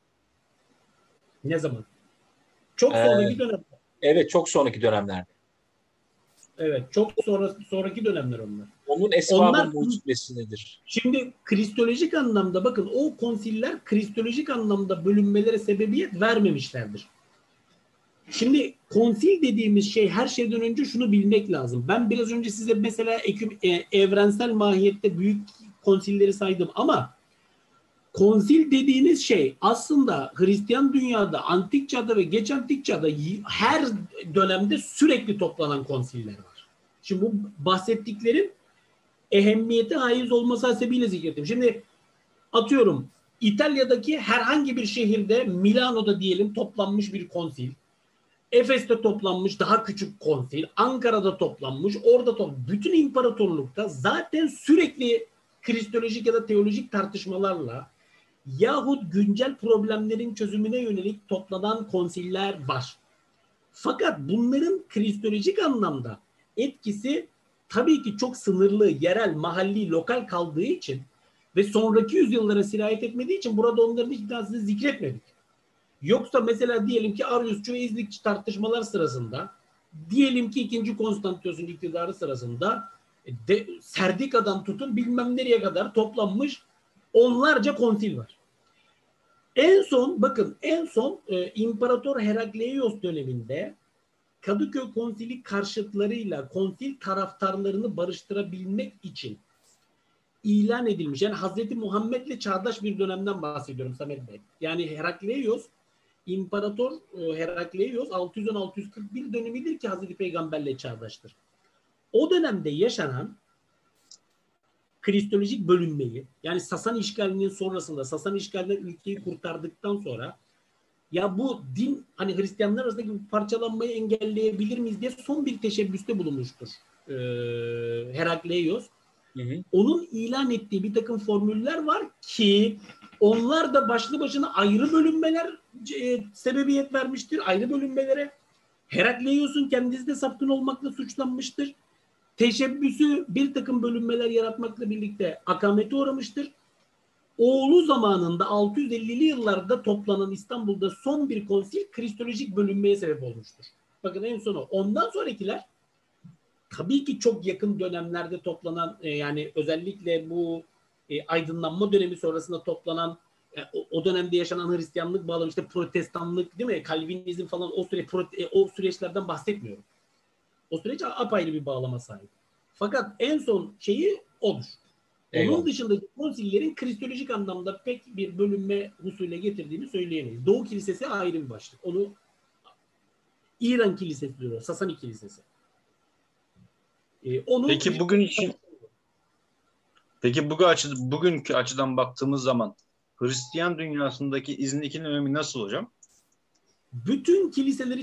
Ne zaman? Çok sonraki dönem. Evet, çok sonraki dönemlerde. Evet, çok sonraki dönemler onlar. Onun esbabı mucibesi nedir? Şimdi kristolojik anlamda bakın o konsiller kristolojik anlamda bölünmelere sebebiyet vermemişlerdir. Şimdi konsil dediğimiz şey her şeyden önce şunu bilmek lazım. Ben biraz önce size mesela evrensel mahiyette büyük konsilleri saydım ama konsil dediğiniz şey aslında Hristiyan dünyada, antik çağda ve geç antik çağda her dönemde sürekli toplanan konsiller var. Şimdi bu bahsettiklerim ehemmiyete haiz olması hasebiyle zikrettim. Şimdi atıyorum İtalya'daki herhangi bir şehirde Milano'da diyelim toplanmış bir konsil. Efes'te toplanmış daha küçük konsil. Ankara'da toplanmış. Bütün imparatorlukta zaten sürekli kristolojik ya da teolojik tartışmalarla yahut güncel problemlerin çözümüne yönelik toplanan konsiller var. Fakat bunların kristolojik anlamda etkisi tabii ki çok sınırlı, yerel, mahalli, lokal kaldığı için ve sonraki yüzyıllara sirayet etmediği için burada onların hiçbir tanesini zikretmedik. Yoksa mesela diyelim ki Ariusçu ve İznikçi tartışmalar sırasında, diyelim ki 2. Konstantinos'un iktidarı sırasında Serdika'dan tutun bilmem nereye kadar toplanmış onlarca konsil var. En son İmparator Herakleios döneminde Kadıköy Konsili karşıtlarıyla konsil taraftarlarını barıştırabilmek için ilan edilmiş. Yani Hazreti Muhammed'le çağdaş bir dönemden bahsediyorum Samet Bey. Yani İmparator Herakleios 610-641 dönemidir ki Hazreti Peygamber'le çağdaştır. O dönemde yaşanan kristolojik bölünmeyi, yani Sasan işgalinin sonrasında, Sasan işgalinden ülkeyi kurtardıktan sonra ya bu din hani Hristiyanlar arasındaki parçalanmayı engelleyebilir miyiz diye son bir teşebbüste bulunmuştur Herakleios. Onun ilan ettiği bir takım formüller var ki onlar da başlı başına ayrı bölünmeler sebebiyet vermiştir. Ayrı bölünmelere. Herakleios'un kendisi de sapkın olmakla suçlanmıştır. Teşebbüsü bir takım bölünmeler yaratmakla birlikte akamete uğramıştır. Oğlu zamanında 650'li yıllarda toplanan İstanbul'da son bir konsil kristolojik bölünmeye sebep olmuştur. Bakın en sonu. Ondan sonrakiler tabii ki çok yakın dönemlerde toplanan yani özellikle bu aydınlanma dönemi sonrasında toplanan o dönemde yaşanan Hristiyanlık bağlamı işte Protestanlık değil mi? Kalvinizm falan o süreçlerden bahsetmiyorum. O süreç apayrı bir bağlama sahip. Fakat en son şeyi odur. Onun dışındaki konsillerin kristolojik anlamda pek bir bölünme husule getirdiğini söyleyemeyiz. Doğu Kilisesi ayrı bir başlık. Onu İran Kilisesi diyor. Sasani Kilisesi. Bugünkü açıdan baktığımız zaman Hristiyan dünyasındaki İznik'in önemi nasıl hocam? Bütün kiliseler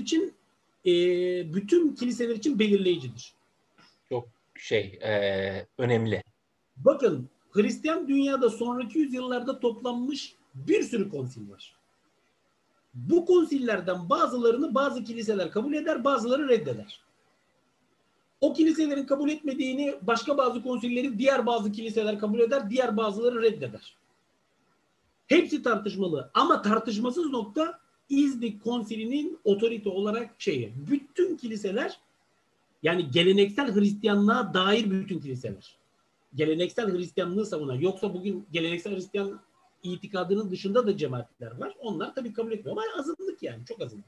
için belirleyicidir. Çok önemli. Bakın Hristiyan dünyada sonraki yüzyıllarda toplanmış bir sürü konsil var. Bu konsillerden bazılarını bazı kiliseler kabul eder, bazıları reddeder. O kiliselerin kabul etmediğini başka bazı konsilleri diğer bazı kiliseler kabul eder, diğer bazıları reddeder. Hepsi tartışmalı ama tartışmasız nokta İznik konsilinin otorite olarak bütün kiliseler yani geleneksel Hristiyanlığa dair bütün kiliseler. Geleneksel Hristiyanlığı savunan yoksa bugün geleneksel Hristiyan itikadının dışında da cemaatler var. Onlar tabii kabul etmiyor ama azınlık yani çok azınlık.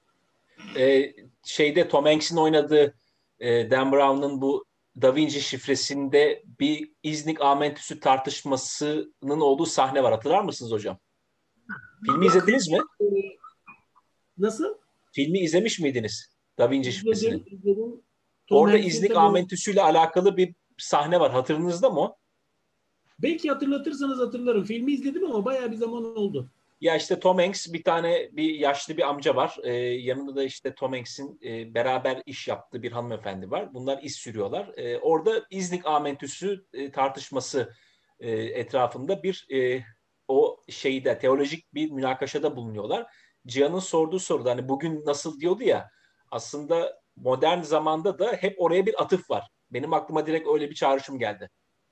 Tom Hanks'in oynadığı Dan Brown'un bu Da Vinci şifresinde bir İznik Amentüsü tartışmasının olduğu sahne var. Hatırlar mısınız hocam? Filmi izlediniz mi? Nasıl? Filmi izlemiş miydiniz? Da Vinci şifresini. İzledim. Orada İznik Amentüsü ile alakalı bir sahne var. Hatırınızda mı o? Belki hatırlatırsanız hatırlarım. Filmi izledim ama bayağı bir zaman oldu. Ya işte Tom Hanks bir yaşlı bir amca var. Yanında da işte Tom Hanks'in beraber iş yaptığı bir hanımefendi var. Bunlar iş sürüyorlar. Orada İznik Amentüsü tartışması etrafında bir o şeyde teolojik bir münakaşada bulunuyorlar. Cihan'ın sorduğu soruda hani bugün nasıl diyordu ya, aslında modern zamanda da hep oraya bir atıf var. Benim aklıma direkt öyle bir çağrışım geldi.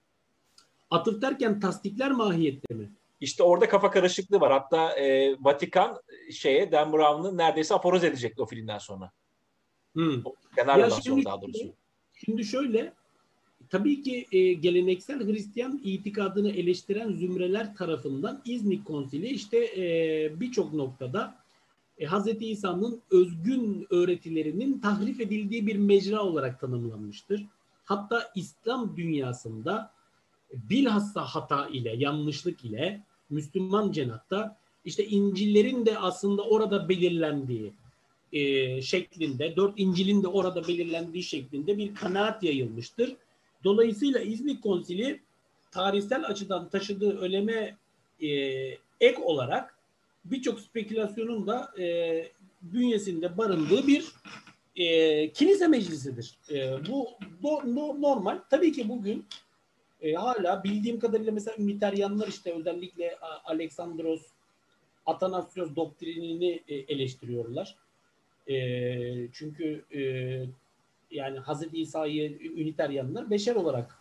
Atıf derken tasdikler mahiyette mi? İşte orada kafa karışıklığı var. Hatta Vatikan Dan Brown'u neredeyse aforoz edecekti o filmden sonra. Hmm. O Ya senaryodan sonra daha doğrusu. şimdi şöyle, tabii ki geleneksel Hristiyan itikadını eleştiren zümreler tarafından İznik Konsili işte birçok noktada Hz. İsa'nın özgün öğretilerinin tahrif edildiği bir mecra olarak tanımlanmıştır. Hatta İslam dünyasında bilhassa hata ile, yanlışlık ile Müslüman cenahta işte İncil'lerin de aslında orada belirlendiği şeklinde, 4 İncil'in de orada belirlendiği şeklinde bir kanaat yayılmıştır. Dolayısıyla İznik Konsili tarihsel açıdan taşıdığı öneme ek olarak birçok spekülasyonun da bünyesinde barındığı bir kilise meclisidir. Bu normal. Tabii ki bugün hala bildiğim kadarıyla mesela Üniteryanlar işte özellikle Aleksandros, Atanasios doktrinini eleştiriyorlar. Çünkü yani Hazreti İsa'yı Üniteryanlar beşer olarak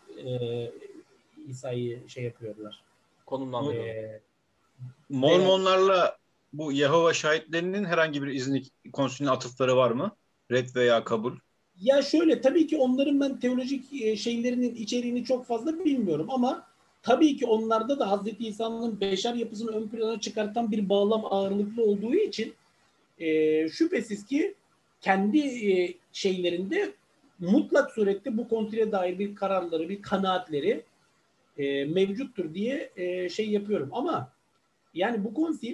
İsa'yı şey yapıyorlar. Konumlandırıyorlar. Mormonlarla bu Yehova şahitlerinin herhangi bir İznik Konsili'nin atıfları var mı? Red veya kabul? Ya şöyle, tabii ki onların ben teolojik şeylerinin içeriğini çok fazla bilmiyorum ama tabii ki onlarda da Hazreti İsa'nın beşer yapısını ön plana çıkartan bir bağlam ağırlıklı olduğu için şüphesiz ki kendi şeylerinde mutlak surette bu konsile dair bir kararları, bir kanaatleri mevcuttur diye şey yapıyorum. Ama yani bu konsil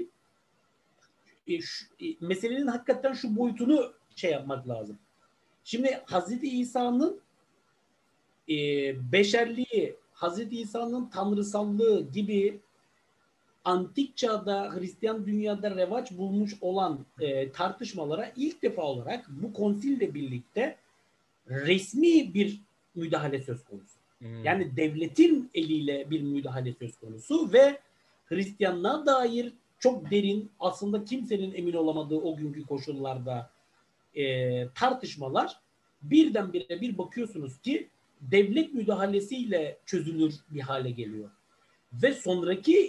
meselenin hakikaten şu boyutunu şey yapmak lazım. Şimdi Hazreti İsa'nın beşerliği, Hazreti İsa'nın tanrısallığı gibi antik çağda Hristiyan dünyada revaç bulmuş olan tartışmalara ilk defa olarak bu konsille birlikte resmi bir müdahale söz konusu. Yani devletin eliyle bir müdahale söz konusu ve Hristiyanlığa dair çok derin, aslında kimsenin emin olamadığı o günkü koşullarda tartışmalar birdenbire bir bakıyorsunuz ki devlet müdahalesiyle çözülür bir hale geliyor. Ve sonraki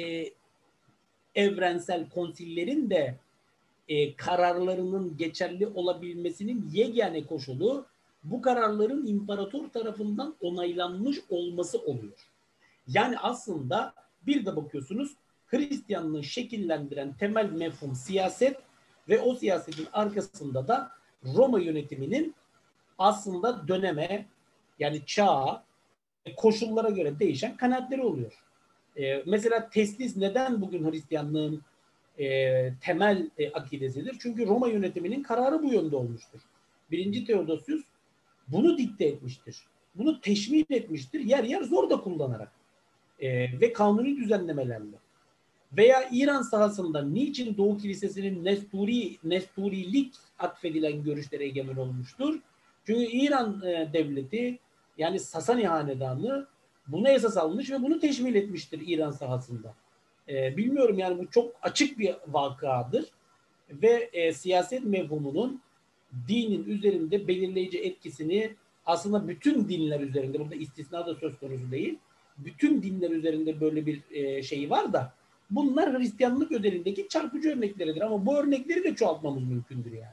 evrensel konsillerin de kararlarının geçerli olabilmesinin yegane koşulu bu kararların imparator tarafından onaylanmış olması oluyor. Yani aslında bir de bakıyorsunuz Hristiyanlığı şekillendiren temel mefhum siyaset ve o siyasetin arkasında da Roma yönetiminin aslında döneme, yani çağa, koşullara göre değişen kanaatleri oluyor. Mesela teslis neden bugün Hristiyanlığın temel akidesidir? Çünkü Roma yönetiminin kararı bu yönde olmuştur. 1. Theodosius bunu dikte etmiştir. Bunu teşmil etmiştir. Yer yer zor da kullanarak. Ve kanuni düzenlemelerle. Veya İran sahasında niçin Doğu Kilisesi'nin Nesturilik atfedilen görüşlere egemen olmuştur? Çünkü İran devleti, yani Sasani Hanedanı bunu esas almış ve bunu teşmil etmiştir İran sahasında. Bilmiyorum, yani bu çok açık bir vakadır ve siyaset mefhumunun dinin üzerinde belirleyici etkisini aslında bütün dinler üzerinde, burada istisna da söz konusu değil, bütün dinler üzerinde böyle bir şeyi var da bunlar Hristiyanlık özelindeki çarpıcı örnekleridir ama bu örnekleri de çoğaltmamız mümkündür yani.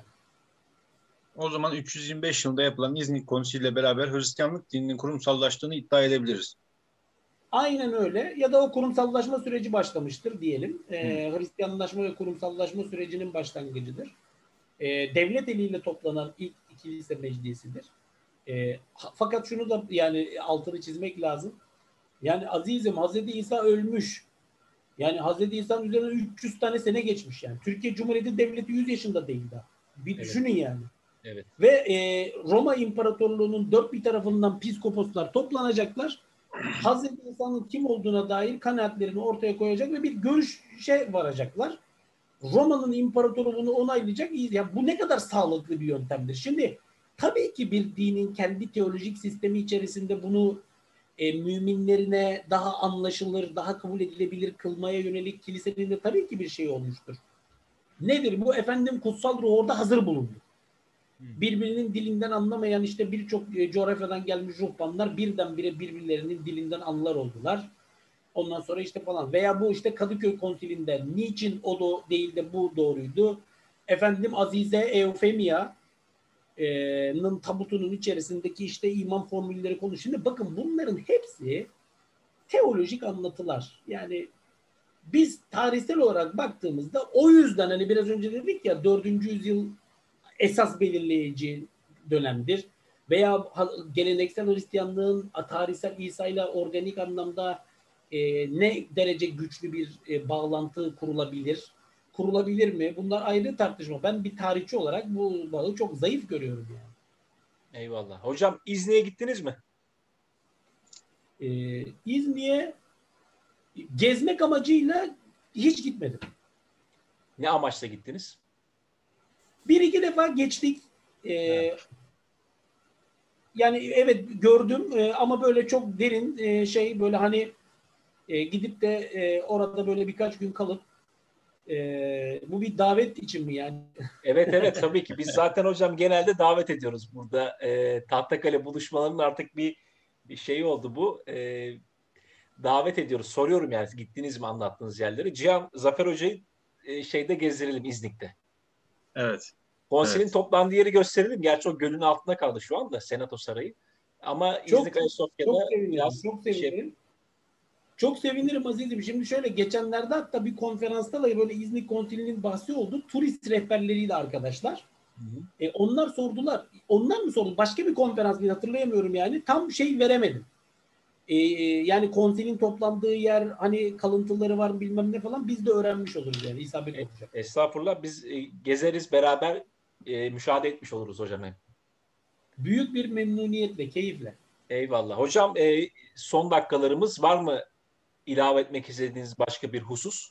O zaman 325 yılında yapılan İznik Konsili ile beraber Hristiyanlık dininin kurumsallaştığını iddia edebiliriz. Aynen öyle. Ya da o kurumsallaşma süreci başlamıştır diyelim. Hristiyanlaşma ve kurumsallaşma sürecinin başlangıcıdır. Devlet eliyle toplanan ilk kilise meclisidir. Fakat şunu da yani altını çizmek lazım. Yani azizim, Hazreti İsa ölmüş. Yani Hazreti İsa'nın üzerinden 300 tane sene geçmiş yani. Türkiye Cumhuriyeti Devleti 100 yaşında değil daha. Bir düşünün yani. Evet. Ve Roma İmparatorluğu'nun dört bir tarafından piskoposlar toplanacaklar. Hazreti İsa'nın kim olduğuna dair kanaatlerini ortaya koyacak ve bir görüşe varacaklar. Roma'nın imparatoru bunu onaylayacak. Ya bu ne kadar sağlıklı bir yöntemdir. Şimdi tabii ki bir dinin kendi teolojik sistemi içerisinde bunu müminlerine daha anlaşılır, daha kabul edilebilir kılmaya yönelik kilisenin de tabii ki bir şey olmuştur. Nedir bu? Efendim kutsal ruh orada hazır bulundu. Birbirinin dilinden anlamayan işte birçok coğrafyadan gelmiş ruhbanlar birdenbire birbirlerinin dilinden anlar oldular. Ondan sonra işte falan. Veya bu işte Kadıköy Konsili'nde niçin o da değil de bu doğruydu? Efendim Azize Eufemia'nın tabutunun içerisindeki işte iman formülleri konu. Şimdi bakın bunların hepsi teolojik anlatılar. Yani biz tarihsel olarak baktığımızda o yüzden hani biraz önce dedik ya 4. yüzyıl esas belirleyici dönemdir. Veya geleneksel Hristiyanlığın tarihsel İsa ile organik anlamda ne derece güçlü bir bağlantı kurulabilir? Kurulabilir mi? Bunlar ayrı tartışma. Ben bir tarihçi olarak bu bağı çok zayıf görüyorum yani. Eyvallah. Hocam İznik'e gittiniz mi? İznik'e gezmek amacıyla hiç gitmedim. Ne amaçla gittiniz? Bir iki defa geçtik. Evet. Yani evet gördüm ama böyle çok derin böyle hani gidip de orada böyle birkaç gün kalıp bu bir davet için mi yani? Evet tabii ki. Biz zaten hocam genelde davet ediyoruz burada. Tahtakale buluşmalarının artık bir şey oldu bu. Davet ediyoruz. Soruyorum yani gittiniz mi anlattığınız yerleri. Cihan Zafer Hoca'yı şeyde gezdirelim İznik'te. Evet. Konsilin Evet. toplandığı yeri gösterelim. Gerçi o gölün altında kaldı şu anda Senato Sarayı. Ama Çok İznik Ayasofya'da çok sevinirim. biraz Çok şey. sevinirim. Çok sevinirim Aziz'im. Şimdi şöyle geçenlerde hatta bir konferansta da böyle İznik Konsili'nin bahsi oldu. Turist rehberleriyle arkadaşlar. Onlar sordular. Onlar mı sordu? Başka bir konferans bir hatırlayamıyorum yani. Tam şey veremedim. Yani konsilin toplandığı yer hani kalıntıları var bilmem ne falan biz de öğrenmiş oluruz yani isabet olacak. Estağfurullah biz gezeriz beraber müşahede etmiş oluruz hocam hem. Büyük bir memnuniyetle, keyifle. Eyvallah. Hocam son dakikalarımız var mı ilave etmek istediğiniz başka bir husus?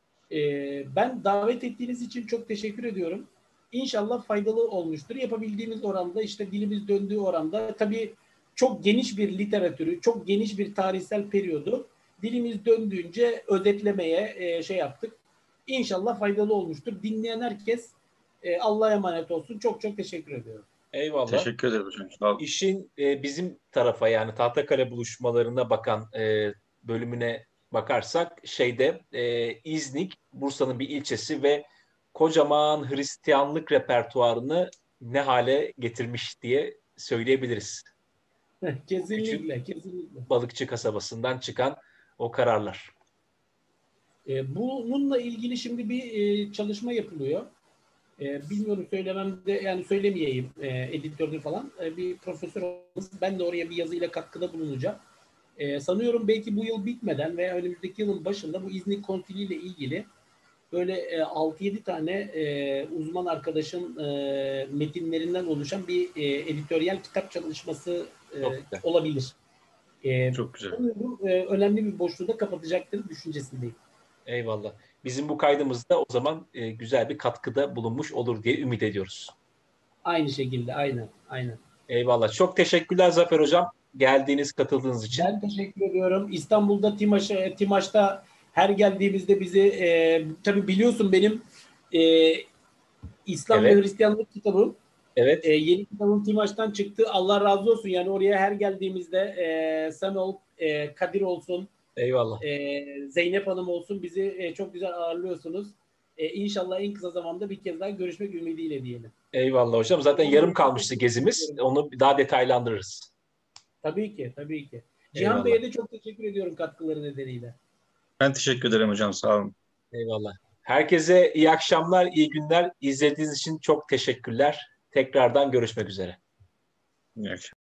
Ben davet ettiğiniz için çok teşekkür ediyorum. İnşallah faydalı olmuştur. Yapabildiğimiz oranda işte dilimiz döndüğü oranda tabii çok geniş bir literatürü, çok geniş bir tarihsel periyodu dilimiz döndüğünce özetlemeye şey yaptık. İnşallah faydalı olmuştur. Dinleyen herkes Allah'a emanet olsun. Çok çok teşekkür ediyorum. Eyvallah. Teşekkür ederim hocam. Sağ olun. İşin bizim tarafa yani Tahtakale buluşmalarına bakan bölümüne bakarsak şeyde İznik Bursa'nın bir ilçesi ve kocaman Hristiyanlık repertuarını ne hale getirmiş diye söyleyebiliriz. Küçük Kesinlikle, kesinlikle. balıkçı kasabasından çıkan o kararlar. Bununla ilgili şimdi bir çalışma yapılıyor. Bilmiyorum söylememde yani söylemeyeyim editördür falan. Bir profesör olması, ben de oraya bir yazıyla katkıda bulunacağım. Sanıyorum belki bu yıl bitmeden veya önümüzdeki yılın başında bu İznik Konsili ile ilgili böyle 6-7 tane uzman arkadaşın metinlerinden oluşan bir editoryal kitap çalışması olabilir. Çok güzel. Sanıyorum önemli bir boşluğu da kapatacaktır düşüncesindeyim. Eyvallah. Bizim bu kaydımızda o zaman güzel bir katkıda bulunmuş olur diye ümit ediyoruz. Aynı şekilde, aynen. Eyvallah. Çok teşekkürler Zafer Hocam. Geldiğiniz, katıldığınız için. Ben teşekkür ediyorum. İstanbul'da Timaş'ta her geldiğimizde bizi tabii biliyorsun benim İslam ve Evet. Hristiyanlık kitabım. Evet. Yeni kitabım Timaş'tan çıktı. Allah razı olsun. Yani oraya her geldiğimizde sen ol, Kadir olsun, Eyvallah. Zeynep Hanım olsun bizi çok güzel ağırlıyorsunuz. İnşallah en kısa zamanda bir kez daha görüşmek ümidiyle diyelim. Eyvallah hocam. Zaten yarım kalmıştı gezimiz. Onu daha detaylandırırız. Tabii ki. Cihan Eyvallah. Bey'e de çok teşekkür ediyorum katkıları nedeniyle. Ben teşekkür ederim hocam. Sağ olun. Eyvallah. Herkese iyi akşamlar, iyi günler. İzlediğiniz için çok teşekkürler. Tekrardan görüşmek üzere. İyi akşamlar.